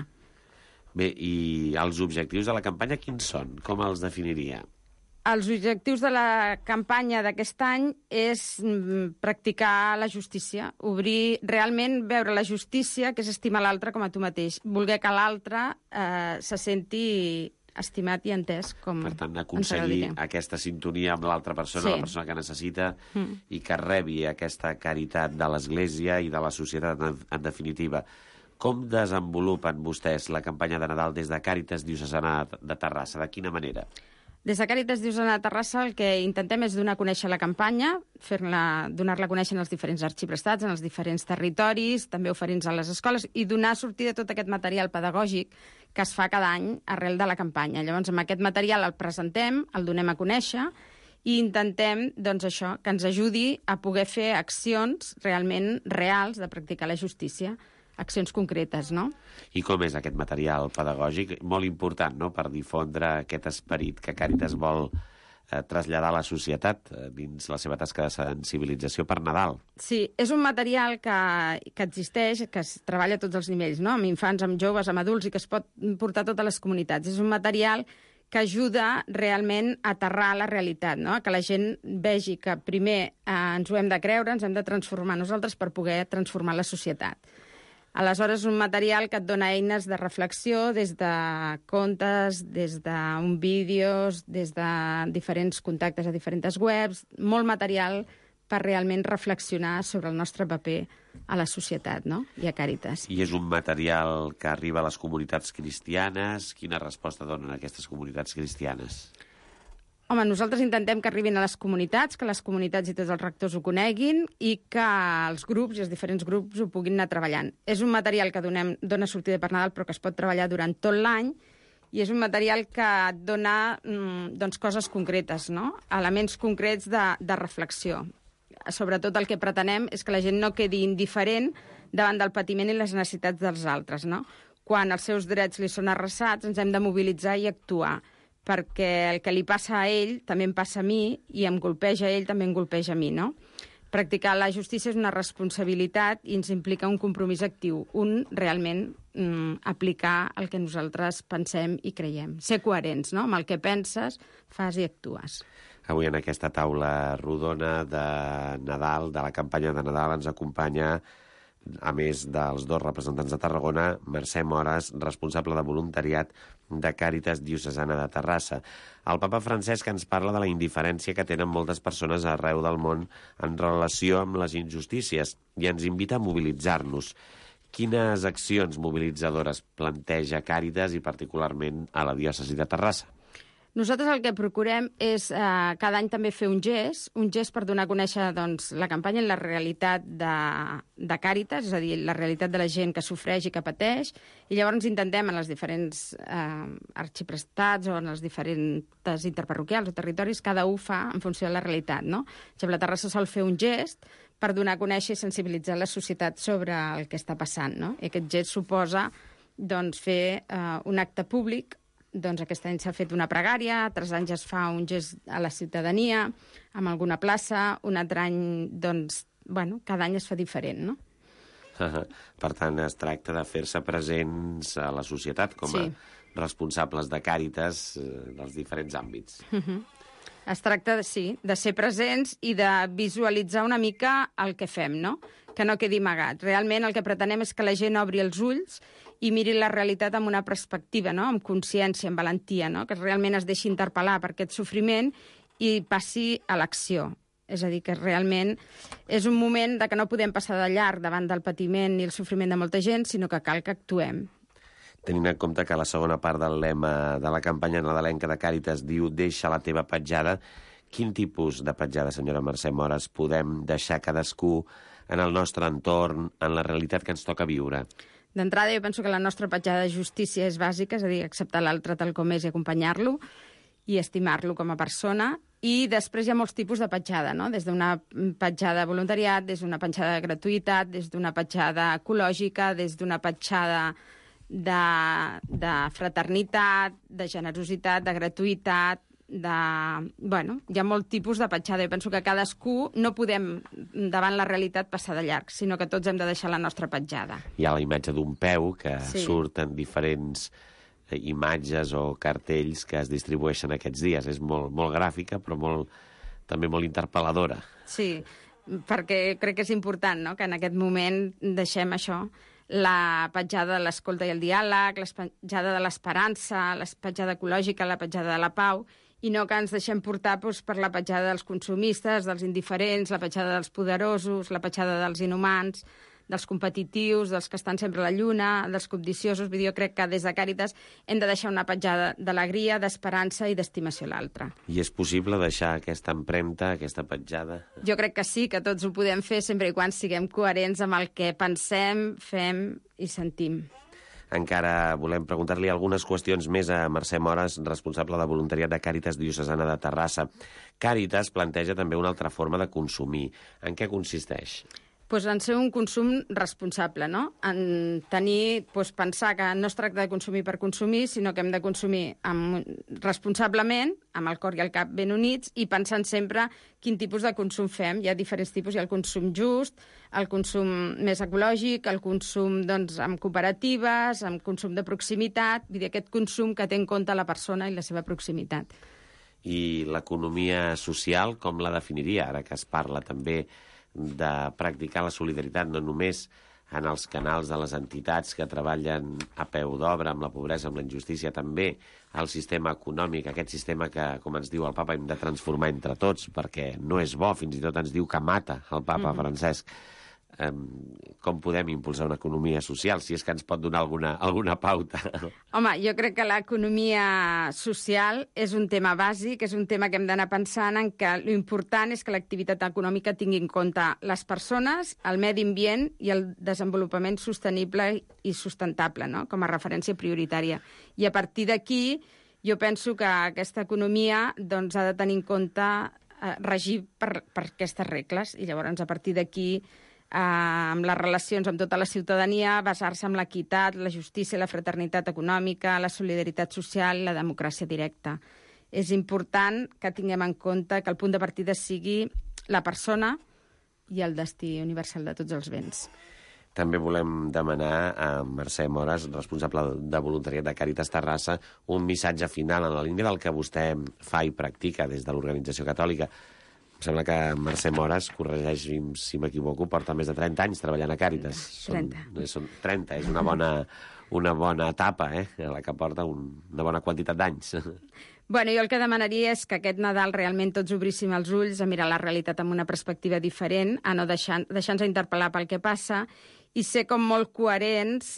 Bé, i els objectius de la campanya quins són? Com els definiria? Els objectius de la campanya d'aquest any és practicar la justícia, obrir, realment veure la justícia, que és estimar l'altre com a tu mateix, voler que l'altre se senti estimat i entès com per tant, aconseguir aquesta sintonia amb l'altra persona, la persona que necessita, i que rebi aquesta caritat de l'Església i de la societat, en definitiva. Com desenvolupen vostès la campanya de Nadal des de Càritas Diocesana de Terrassa? De quina manera? Des de Càritas Diocesana de Terrassa el que intentem és donar a conèixer la campanya, donar-la a conèixer en els diferents arxiprestats, en els diferents territoris, també oferir-nos a les escoles i donar sortida a tot aquest material pedagògic que es fa cada any arrel de la campanya. Llavors, amb aquest material el presentem, el donem a conèixer i intentem, doncs això, que ens ajudi a poder fer accions realment reals de practicar la justícia, accions concretes, no? I com és aquest material pedagògic? Molt important, no?, per difondre aquest esperit que Càritas vol traslladar a la societat dins la seva tasca de sensibilització per Nadal. Sí, és un material que existeix, que es treballa a tots els nivells, no? Amb infants, amb joves, amb adults, i que es pot portar a totes les comunitats. És un material que ajuda realment a aterrar la realitat, no? Que la gent vegi que primer ens ho hem de creure, ens hem de transformar nosaltres per poder transformar la societat. Aleshores, és un material que et dona eines de reflexió des de contes, des d'un vídeos, des de diferents contactes a diferents webs, molt material per realment reflexionar sobre el nostre paper a la societat, no? I a Càritas. I és un material que arriba a les comunitats cristianes. Quina resposta donen aquestes comunitats cristianes? Home, nosaltres intentem que arribin a les comunitats, que les comunitats i tots els rectors ho coneguin i que els grups i els diferents grups ho puguin anar treballant. És un material que dona sortida per Nadal, però que es pot treballar durant tot l'any, i és un material que et dona doncs, coses concretes, no? Elements concrets de reflexió. Sobretot el que pretenem és que la gent no quedi indiferent davant del patiment i les necessitats dels altres, no? Quan els seus drets li són arrasats, ens hem de mobilitzar i actuar, perquè el que li passa a ell també em passa a mi, i em golpeja a ell també em golpeja a mi, no? Practicar la justícia és una responsabilitat i ens implica un compromís actiu, realment aplicar el que nosaltres pensem i creiem. Ser coherents, no?, amb el que penses, fas i actues. Avui en aquesta taula rodona de Nadal, de la campanya de Nadal, ens acompanya, a més dels dos representants de Tarragona, Mercè Mores, responsable de voluntariat de Càritas Diocesana de Terrassa. El papa Francesc ens parla de la indiferència que tenen moltes persones arreu del món en relació amb les injustícies i ens invita a mobilitzar-nos. Quines accions mobilitzadores planteja Càritas i particularment a la diòcesi de Terrassa? Nosaltres el que procurem és cada any també fer un gest per donar a conèixer doncs, la campanya i la realitat de Càritas, és a dir, la realitat de la gent que sofreix i que pateix, i llavors intentem en les diferents arxiprestats o en les diferents interparroquials o territoris, cada un fa en funció de la realitat, no? Per exemple, a Terrassa sol fer un gest per donar a conèixer i sensibilitzar la societat sobre el que està passant, no? I aquest gest suposa doncs, fer un acte públic. Doncs aquest any s'ha fet una pregària, altres anys es fa un gest a la ciutadania, en alguna plaça, un altre any, doncs, bueno, cada any es fa diferent, no? Per tant, es tracta de fer-se presents a la societat com a responsables de Càritas dels diferents àmbits. Es tracta, sí, de ser presents i de visualitzar una mica el que fem, no? Que no quedi amagat. Realment el que pretenem és que la gent obri els ulls i miri la realitat amb una perspectiva, no? Amb consciència, amb valentia, no? Que realment es deixi interpel·lar per aquest sofriment i passi a l'acció. És a dir, que realment és un moment de que no podem passar de llarg davant del patiment i el sofriment de molta gent, sinó que cal que actuem. Tenint en compte que la segona part del lema de la campanya nadalenca de Càritas diu «Deixa la teva petjada», quin tipus de petjada, senyora Mercè Mores, podem deixar cadascú en el nostre entorn, en la realitat que ens toca viure? D'entrada, jo penso que la nostra petjada de justícia és bàsica, és a dir, acceptar l'altre tal com és i acompanyar-lo i estimar-lo com a persona. I després hi ha molts tipus de petjada, no? Des d'una petjada de voluntariat, des d'una petjada de gratuïtat, des d'una petjada ecològica, des d'una petjada de fraternitat, de generositat, de gratuïtat, bueno, hi ha molt tipus de petjada. Jo penso que cadascú no podem, davant la realitat, passar de llarg, sinó que tots hem de deixar la nostra petjada. Hi ha la imatge d'un peu que surt en diferents imatges o cartells que es distribueixen aquests dies. És molt gràfica, però també molt interpel·ladora. Sí, perquè crec que és important, no?, que en aquest moment deixem això, la petjada de l'escolta i el diàleg, la petjada de l'esperança, la petjada ecològica, la petjada de la pau, i no que ens deixem portar per la petjada dels consumistes, dels indiferents, la petjada dels poderosos, la petjada dels inhumans, dels competitius, dels que estan sempre a la lluna, dels cobdiciosos. Jo crec que des de Càritas hem de deixar una petjada d'alegria, d'esperança i d'estimació a l'altre. I és possible deixar aquesta empremta, aquesta petjada? Jo crec que sí, que tots ho podem fer sempre i quan siguem coherents amb el que pensem, fem i sentim. Encara volem preguntar-li algunes qüestions més a Mercè Mores, responsable de voluntariat de Càritas Diocesana de Terrassa. Càritas planteja també una altra forma de consumir. En què consisteix? en ser un consum responsable, no? En tenir, pensar que no es tracta de consumir per consumir, sinó que hem de consumir responsablement, amb el cor i el cap ben units, i pensant sempre quin tipus de consum fem. Hi ha diferents tipus, hi ha el consum just, el consum més ecològic, el consum amb cooperatives, amb consum de proximitat, vull dir, aquest consum que té en compte la persona i la seva proximitat. I l'economia social, com la definiria, ara que es parla també de practicar la solidaritat no només en els canals de les entitats que treballen a peu d'obra amb la pobresa, amb la injustícia, també el sistema econòmic, aquest sistema que, com ens diu el papa, hem de transformar entre tots, perquè no és bo, fins i tot ens diu que mata el papa Francesc. Com podem impulsar una economia social, si és que ens pot donar alguna pauta? Home, jo crec que l'economia social és un tema bàsic, és un tema que hem d'anar pensant en què l'important és que l'activitat econòmica tingui en compte les persones, el medi ambient i el desenvolupament sostenible i sustentable, no? Com a referència prioritària. I a partir d'aquí, jo penso que aquesta economia ha de tenir en compte regir per aquestes regles, i llavors a partir d'aquí amb les relacions amb tota la ciutadania, basar-se en l'equitat, la justícia, la fraternitat econòmica, la solidaritat social, la democràcia directa. És important que tinguem en compte que el punt de partida sigui la persona i el destí universal de tots els béns. També volem demanar a Mercè Mores, responsable de voluntariat de Càritas Terrassa, un missatge final en la línia del que vostè fa i practica des de l'organització catòlica. Em sembla que Mercè Mores, corregeix si m'equivoco, porta més de 30 anys treballant a Càritas. 30. Són 30, és una bona etapa, a la que porta una bona quantitat d'anys. Bueno, jo el que demanaria és que aquest Nadal realment tots obríssim els ulls a mirar la realitat amb una perspectiva diferent, a no deixar-nos interpel·lar pel que passa i ser com molt coherents,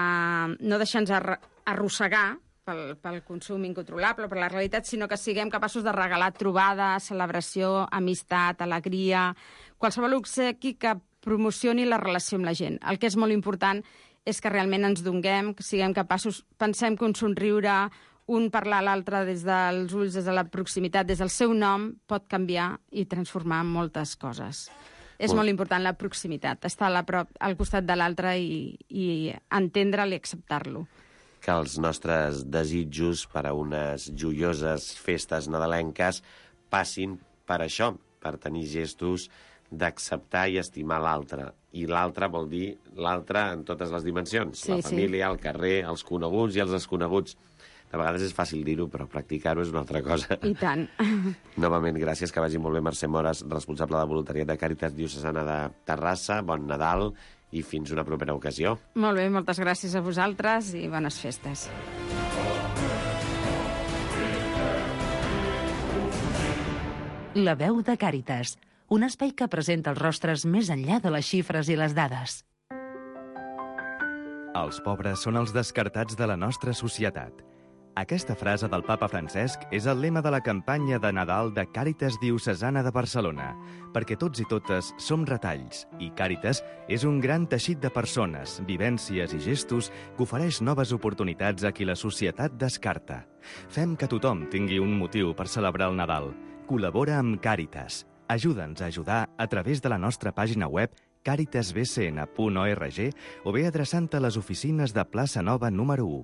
no deixar-nos arrossegar pel consum incontrolable, per la realitat, sinó que siguem capaços de regalar trobada, celebració, amistat, alegria, qualsevol obsequi que promocioni la relació amb la gent. El que és molt important és que realment ens donguem, que siguem capaços, pensem que un somriure, un parlar a l'altre des dels ulls, des de la proximitat, des del seu nom, pot canviar i transformar moltes coses. És molt important la proximitat, estar al costat de l'altre i entendre'l i acceptar-lo. Que els nostres desitjos per a unes joioses festes nadalenques passin per això, per tenir gestos d'acceptar i estimar l'altre. I l'altre vol dir l'altre en totes les dimensions. Sí, la família, el carrer, els coneguts i els desconeguts. De vegades és fàcil dir-ho, però practicar-ho és una altra cosa. I tant. Novament, gràcies, que vagi molt bé Mercè Mores, responsable de voluntariat de Càritas Diocesana de Terrassa. Bon Nadal i fins una propera ocasió. Molt bé, moltes gràcies a vosaltres i bones festes. La veu de Càritas, un espai que presenta els rostres més enllà de les xifres i les dades. Els pobres són els descartats de la nostra societat. Aquesta frase del papa Francesc és el lema de la campanya de Nadal de Càritas Diocesana de Barcelona, perquè tots i totes som retalls, i Càritas és un gran teixit de persones, vivències i gestos que ofereix noves oportunitats a qui la societat descarta. Fem que tothom tingui un motiu per celebrar el Nadal. Col·labora amb Càritas. Ajuda'ns a ajudar a través de la nostra pàgina web caritasbcn.org o bé adreçant-te a les oficines de Plaça Nova número 1.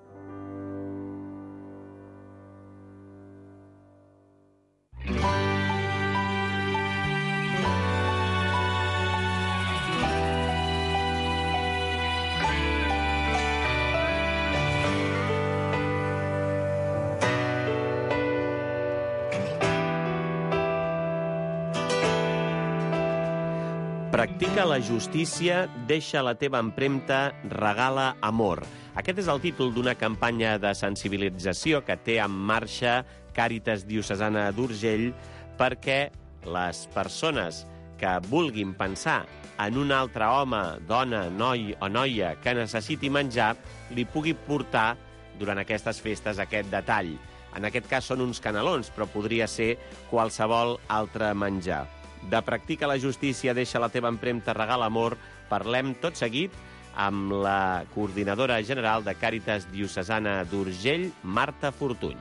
Practica la justícia, deixa la teva empremta, regala amor. Aquest és el títol d'una campanya de sensibilització que té en marxa Càritas Diocesana d'Urgell perquè les persones que vulguin pensar en un altre home, dona, noi o noia que necessiti menjar, li pugui portar durant aquestes festes aquest detall. En aquest cas són uns canelons, però podria ser qualsevol altre menjar. De Practica la justícia, deixa la teva empremta, regala amor, parlem tot seguit amb la coordinadora general de Càritas Diocesana d'Urgell, Marta Fortuny.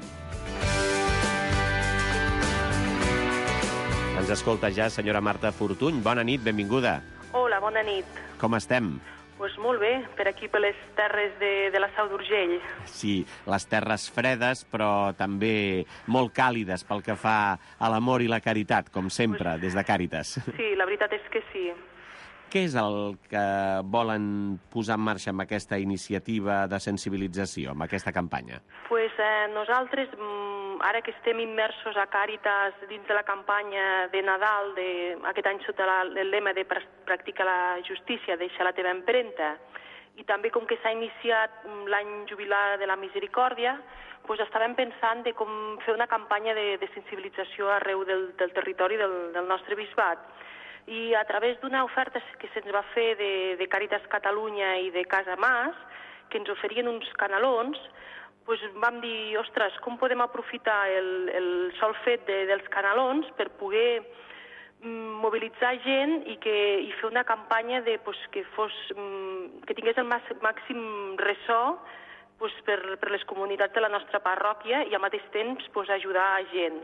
Ens escolta ja, senyora Marta Fortuny. Bona nit, benvinguda. Hola. bona nit. Com estem? Pues molt bé, per aquí, per les terres de la Seu d'Urgell. Sí, les terres fredes, però també molt càlides pel que fa a l'amor i la caritat, com sempre, des de Càritas. Sí, la veritat és que sí. Què és el que volen posar en marxa amb aquesta iniciativa de sensibilització, amb aquesta campanya? Pues nosaltres, ara que estem immersos a Càritas dins de la campanya de Nadal, aquest any sota el lema de Practica la justícia, deixa la teva empremta, i també com que s'ha iniciat l'any jubilar de la misericòrdia, pues estàvem pensant de com fer una campanya de sensibilització arreu del territori del nostre bisbat. I a través d'una oferta que se'ns va fer de Càritas Catalunya i de Casa Mas, que ens oferien uns canalons, doncs vam dir, ostres, com podem aprofitar el sol fet dels canalons per poder mobilitzar gent i fer una campanya que tingués el màxim ressò per les comunitats de la nostra parròquia i al mateix temps ajudar a gent.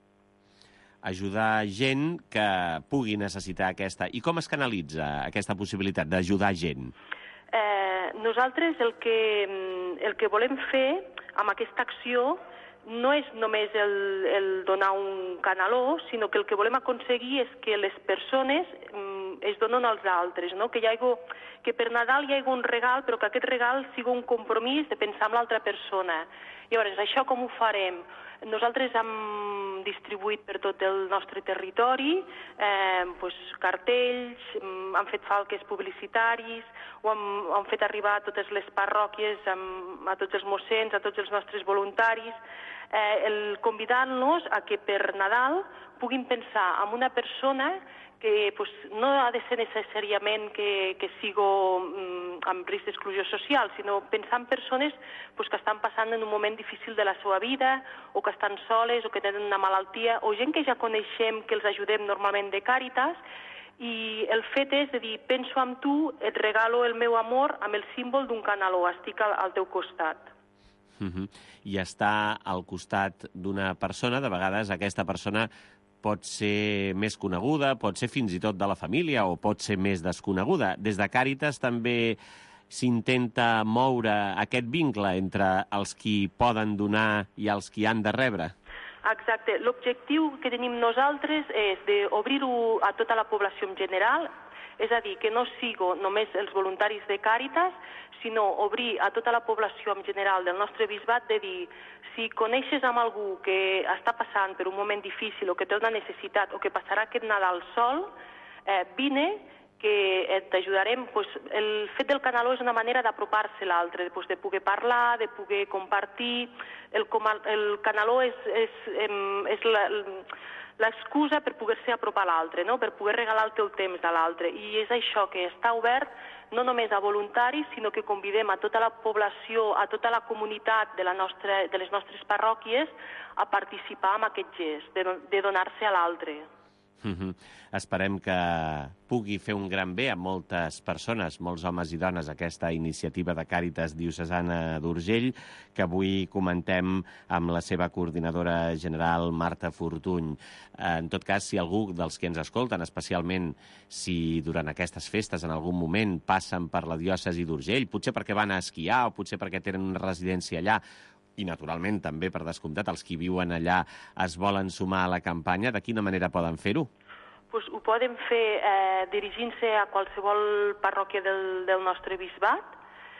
Ajudar gent que pugui necessitar aquesta... I com es canalitza aquesta possibilitat d'ajudar gent? Nosaltres el que volem fer amb aquesta acció no és només el donar un canaló, sinó que el que volem aconseguir és que les persones es donen als altres, no? Que per Nadal hi hagi un regal, però que aquest regal sigui un compromís de pensar en l'altra persona. Llavors, això com ho farem? Nosaltres hem distribuït per tot el nostre territori cartells, hem fet falques publicitaris, ho hem fet arribar a totes les parròquies, a tots els mossens, a tots els nostres voluntaris, convidant-los a que per Nadal puguin pensar en una persona que no ha de ser necessàriament que sigui amb risc d'exclusió social, sinó pensar en persones que estan passant en un moment difícil de la seva vida, o que estan soles, o que tenen una malaltia, o gent que ja coneixem, que els ajudem normalment de Càritas, i el fet és de dir, penso en tu, et regalo el meu amor amb el símbol d'un canaló, estic al teu costat. I estar al costat d'una persona, de vegades aquesta persona pot ser més coneguda, pot ser fins i tot de la família o pot ser més desconeguda. Des de Càritas també s'intenta moure aquest vincle entre els qui poden donar i els qui han de rebre. Exacte. L'objectiu que tenim nosaltres és d'obrir-ho a tota la població en general, és a dir, que no sigui només els voluntaris de Càritas, sinó obrir a tota la població en general del nostre bisbat, de dir, si coneixes amb algú que està passant per un moment difícil o que té una necessitat o que passarà aquest Nadal sol, vine, que t'ajudarem. El fet del canaló és una manera d'apropar-se a l'altre, de poder parlar, de poder compartir. El canaló és l'excusa per poder-se apropar a l'altre, per poder regalar-te el temps de l'altre. I és això, que està obert no només a voluntaris, sinó que convidem a tota la població, a tota la comunitat de les nostres parròquies a participar en aquest gest, de donar-se a l'altre. Esperem que pugui fer un gran bé a moltes persones, molts homes i dones, aquesta iniciativa de Càritas Diocesana d'Urgell, que avui comentem amb la seva coordinadora general, Marta Fortuny. En tot cas, si algú dels que ens escolten, especialment si durant aquestes festes en algun moment passen per la diòcesi d'Urgell, potser perquè van a esquiar o potser perquè tenen una residència allà, i naturalment també, per descomptat, els qui viuen allà es volen sumar a la campanya, de quina manera poden fer-ho? Ho poden fer dirigint-se a qualsevol parròquia del nostre bisbat,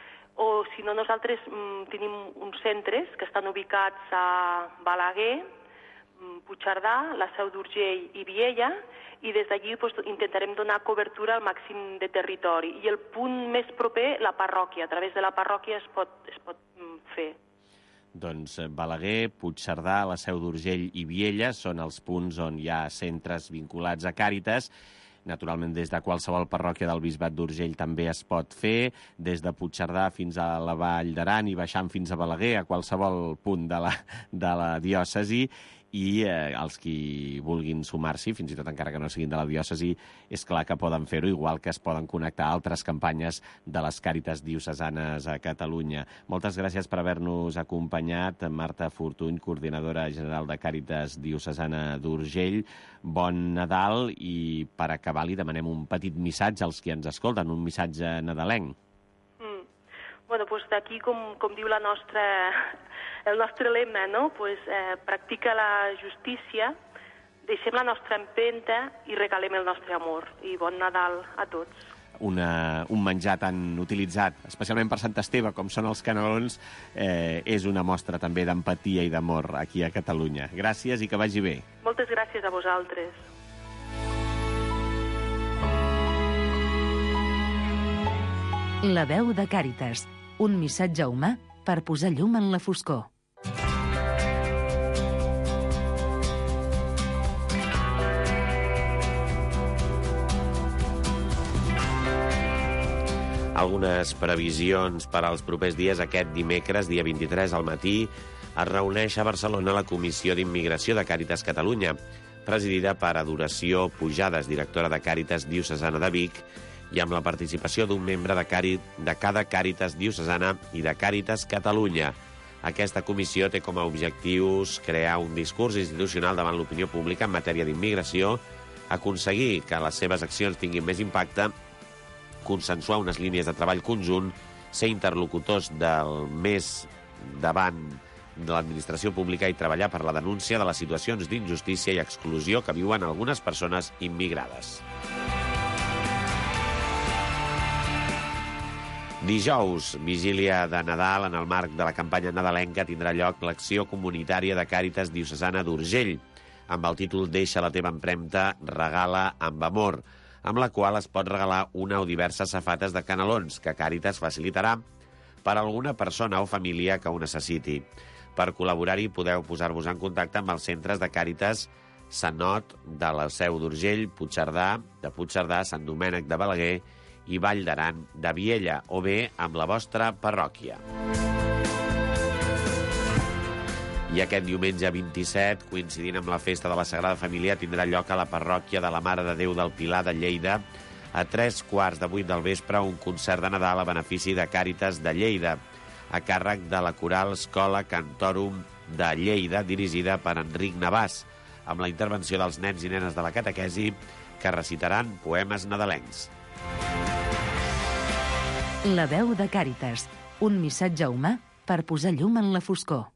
o si no, nosaltres tenim uns centres que estan ubicats a Balaguer, Puigcerdà, la Seu d'Urgell i Viella, i des d'allí intentarem donar cobertura al màxim de territori. I el punt més proper, la parròquia. A través de la parròquia es pot fer. Doncs Balaguer, Puigcerdà, la Seu d'Urgell i Viella són els punts on hi ha centres vinculats a Càritas. Naturalment, des de qualsevol parròquia del Bisbat d'Urgell també es pot fer, des de Puigcerdà fins a la Vall d'Aran i baixant fins a Balaguer, a qualsevol punt de la diòcesi. i els qui vulguin sumar-s'hi, fins i tot encara que no siguin de la diòcesi, és clar que poden fer-ho, igual que es poden connectar a altres campanyes de les Càritas diocesanes a Catalunya. Moltes gràcies per haver-nos acompanyat, Marta Fortuny, coordinadora general de Càritas diocesana d'Urgell. Bon Nadal, i per acabar li demanem un petit missatge als qui ens escolten, un missatge nadalenc. Bueno, pues d'aquí, com diu el nostre lema, no? Pues, practica la justícia, deixem la nostra empenta i regalem el nostre amor. I bon Nadal a tots. Un menjar tan utilitzat, especialment per Sant Esteve, com són els canelons, és una mostra també d'empatia i d'amor aquí a Catalunya. Gràcies i que vagi bé. Moltes gràcies a vosaltres. La veu de Càritas, un missatge humà per posar llum en la foscor. Algunes previsions per als propers dies. Aquest dimecres, dia 23 al matí, es reuneix a Barcelona la Comissió d'Immigració de Càritas Catalunya, presidida per Adoració Pujades, directora de Càritas diocesana de Vic, i amb la participació d'un membre de cada Càritas diocesana i de Càritas Catalunya. Aquesta comissió té com a objectius crear un discurs institucional davant l'opinió pública en matèria d'immigració, aconseguir que les seves accions tinguin més impacte, consensuar unes línies de treball conjunt, ser interlocutors del més davant de l'administració pública i treballar per la denúncia de les situacions d'injustícia i exclusió que viuen algunes persones immigrades. Dijous, vigília de Nadal, en el marc de la campanya nadalenca, tindrà lloc l'acció comunitària de Càritas diocesana d'Urgell, amb el títol Deixa la teva empremta, regala amb amor, amb la qual es pot regalar una o diverses safates de canelons que Càritas facilitarà per a alguna persona o família que ho necessiti. Per col·laborar-hi podeu posar-vos en contacte amb els centres de Càritas Sant Not, de la Seu d'Urgell, de Puigcerdà, Sant Domènec de Balaguer i Vall d'Aran de Viella, o bé amb la vostra parròquia. I aquest diumenge 27, coincidint amb la festa de la Sagrada Família, tindrà lloc a la parròquia de la Mare de Déu del Pilar de Lleida a 7:15 del vespre un concert de Nadal a benefici de Càritas de Lleida, a càrrec de la coral Escola Cantorum de Lleida, dirigida per Enric Navàs, amb la intervenció dels nens i nenes de la catequesi que recitaran poemes nadalencs. La veu de Càritas, un missatge humà per posar llum en la foscor.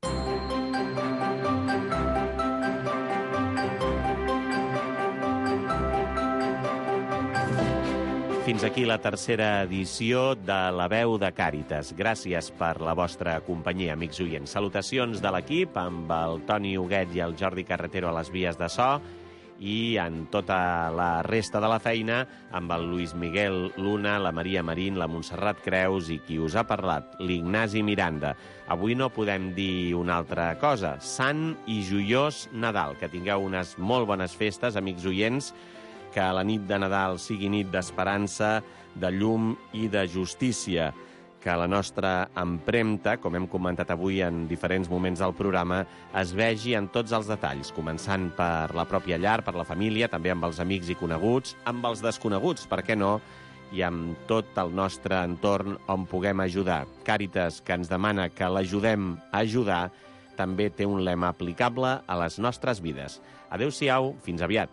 Fins aquí la tercera edició de La veu de Càritas. Gràcies per la vostra companyia, amics oients. Salutacions de l'equip, amb el Toni Huguet i el Jordi Carretero a les vies de so, i en tota la resta de la feina, amb el Luis Miguel Luna, la Maria Marín, la Montserrat Creus i qui us ha parlat, l'Ignasi Miranda. Avui no podem dir una altra cosa. Sant i joiós Nadal. Que tingueu unes molt bones festes, amics oients, que la nit de Nadal sigui nit d'esperança, de llum i de justícia. Que la nostra empremta, com hem comentat avui en diferents moments del programa, es vegi en tots els detalls, començant per la pròpia llar, per la família, també amb els amics i coneguts, amb els desconeguts, per què no, i amb tot el nostre entorn on puguem ajudar. Càritas, que ens demana que l'ajudem a ajudar, també té un lema aplicable a les nostres vides. Adéu-siau, fins aviat.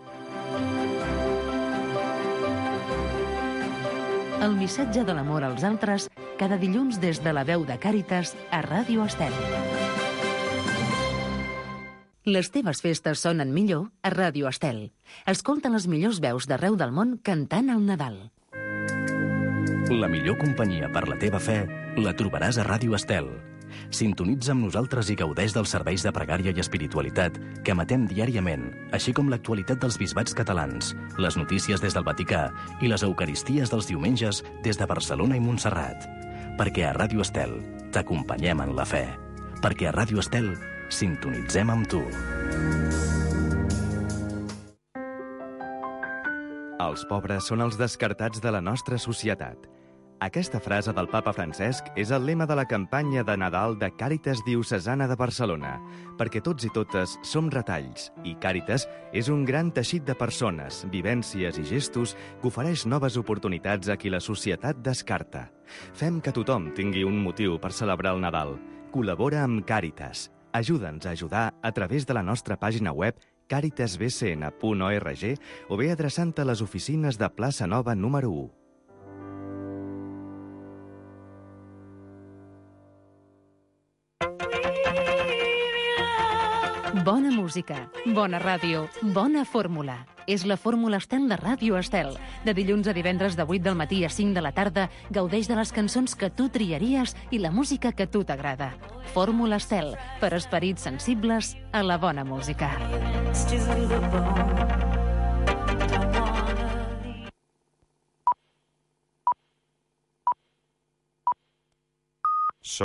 El missatge de l'amor als altres, cada dilluns des de la veu de Càritas a Ràdio Estel. Les teves festes sonen millor a Ràdio Estel. Escolta les millors veus d'arreu del món cantant al Nadal. La millor companyia per la teva fe la trobaràs a Ràdio Estel. Sintonitza amb nosaltres i gaudeix dels serveis de pregària i espiritualitat que emetem diàriament, així com l'actualitat dels bisbats catalans, les notícies des del Vaticà i les eucaristies dels diumenges des de Barcelona i Montserrat. Perquè a Ràdio Estel t'acompanyem en la fe. Perquè a Ràdio Estel sintonitzem amb tu. Els pobres són els descartats de la nostra societat. Aquesta frase del papa Francesc és el lema de la campanya de Nadal de Càritas Diocesana de Barcelona, perquè tots i totes som retalls, i Càritas és un gran teixit de persones, vivències i gestos que ofereix noves oportunitats a qui la societat descarta. Fem que tothom tingui un motiu per celebrar el Nadal. Col·labora amb Càritas. Ajuda'ns a ajudar a través de la nostra pàgina web caritasbcn.org o bé adreçant-te a les oficines de Plaça Nova número 1. Bona música, bona ràdio, bona fórmula. És la Fórmula Estel de Ràdio Estel. De dilluns a divendres de 8 del matí a 5 de la tarda, gaudeix de les cançons que tu triaries i la música que a tu t'agrada. Fórmula Estel, per esperits sensibles a la bona música.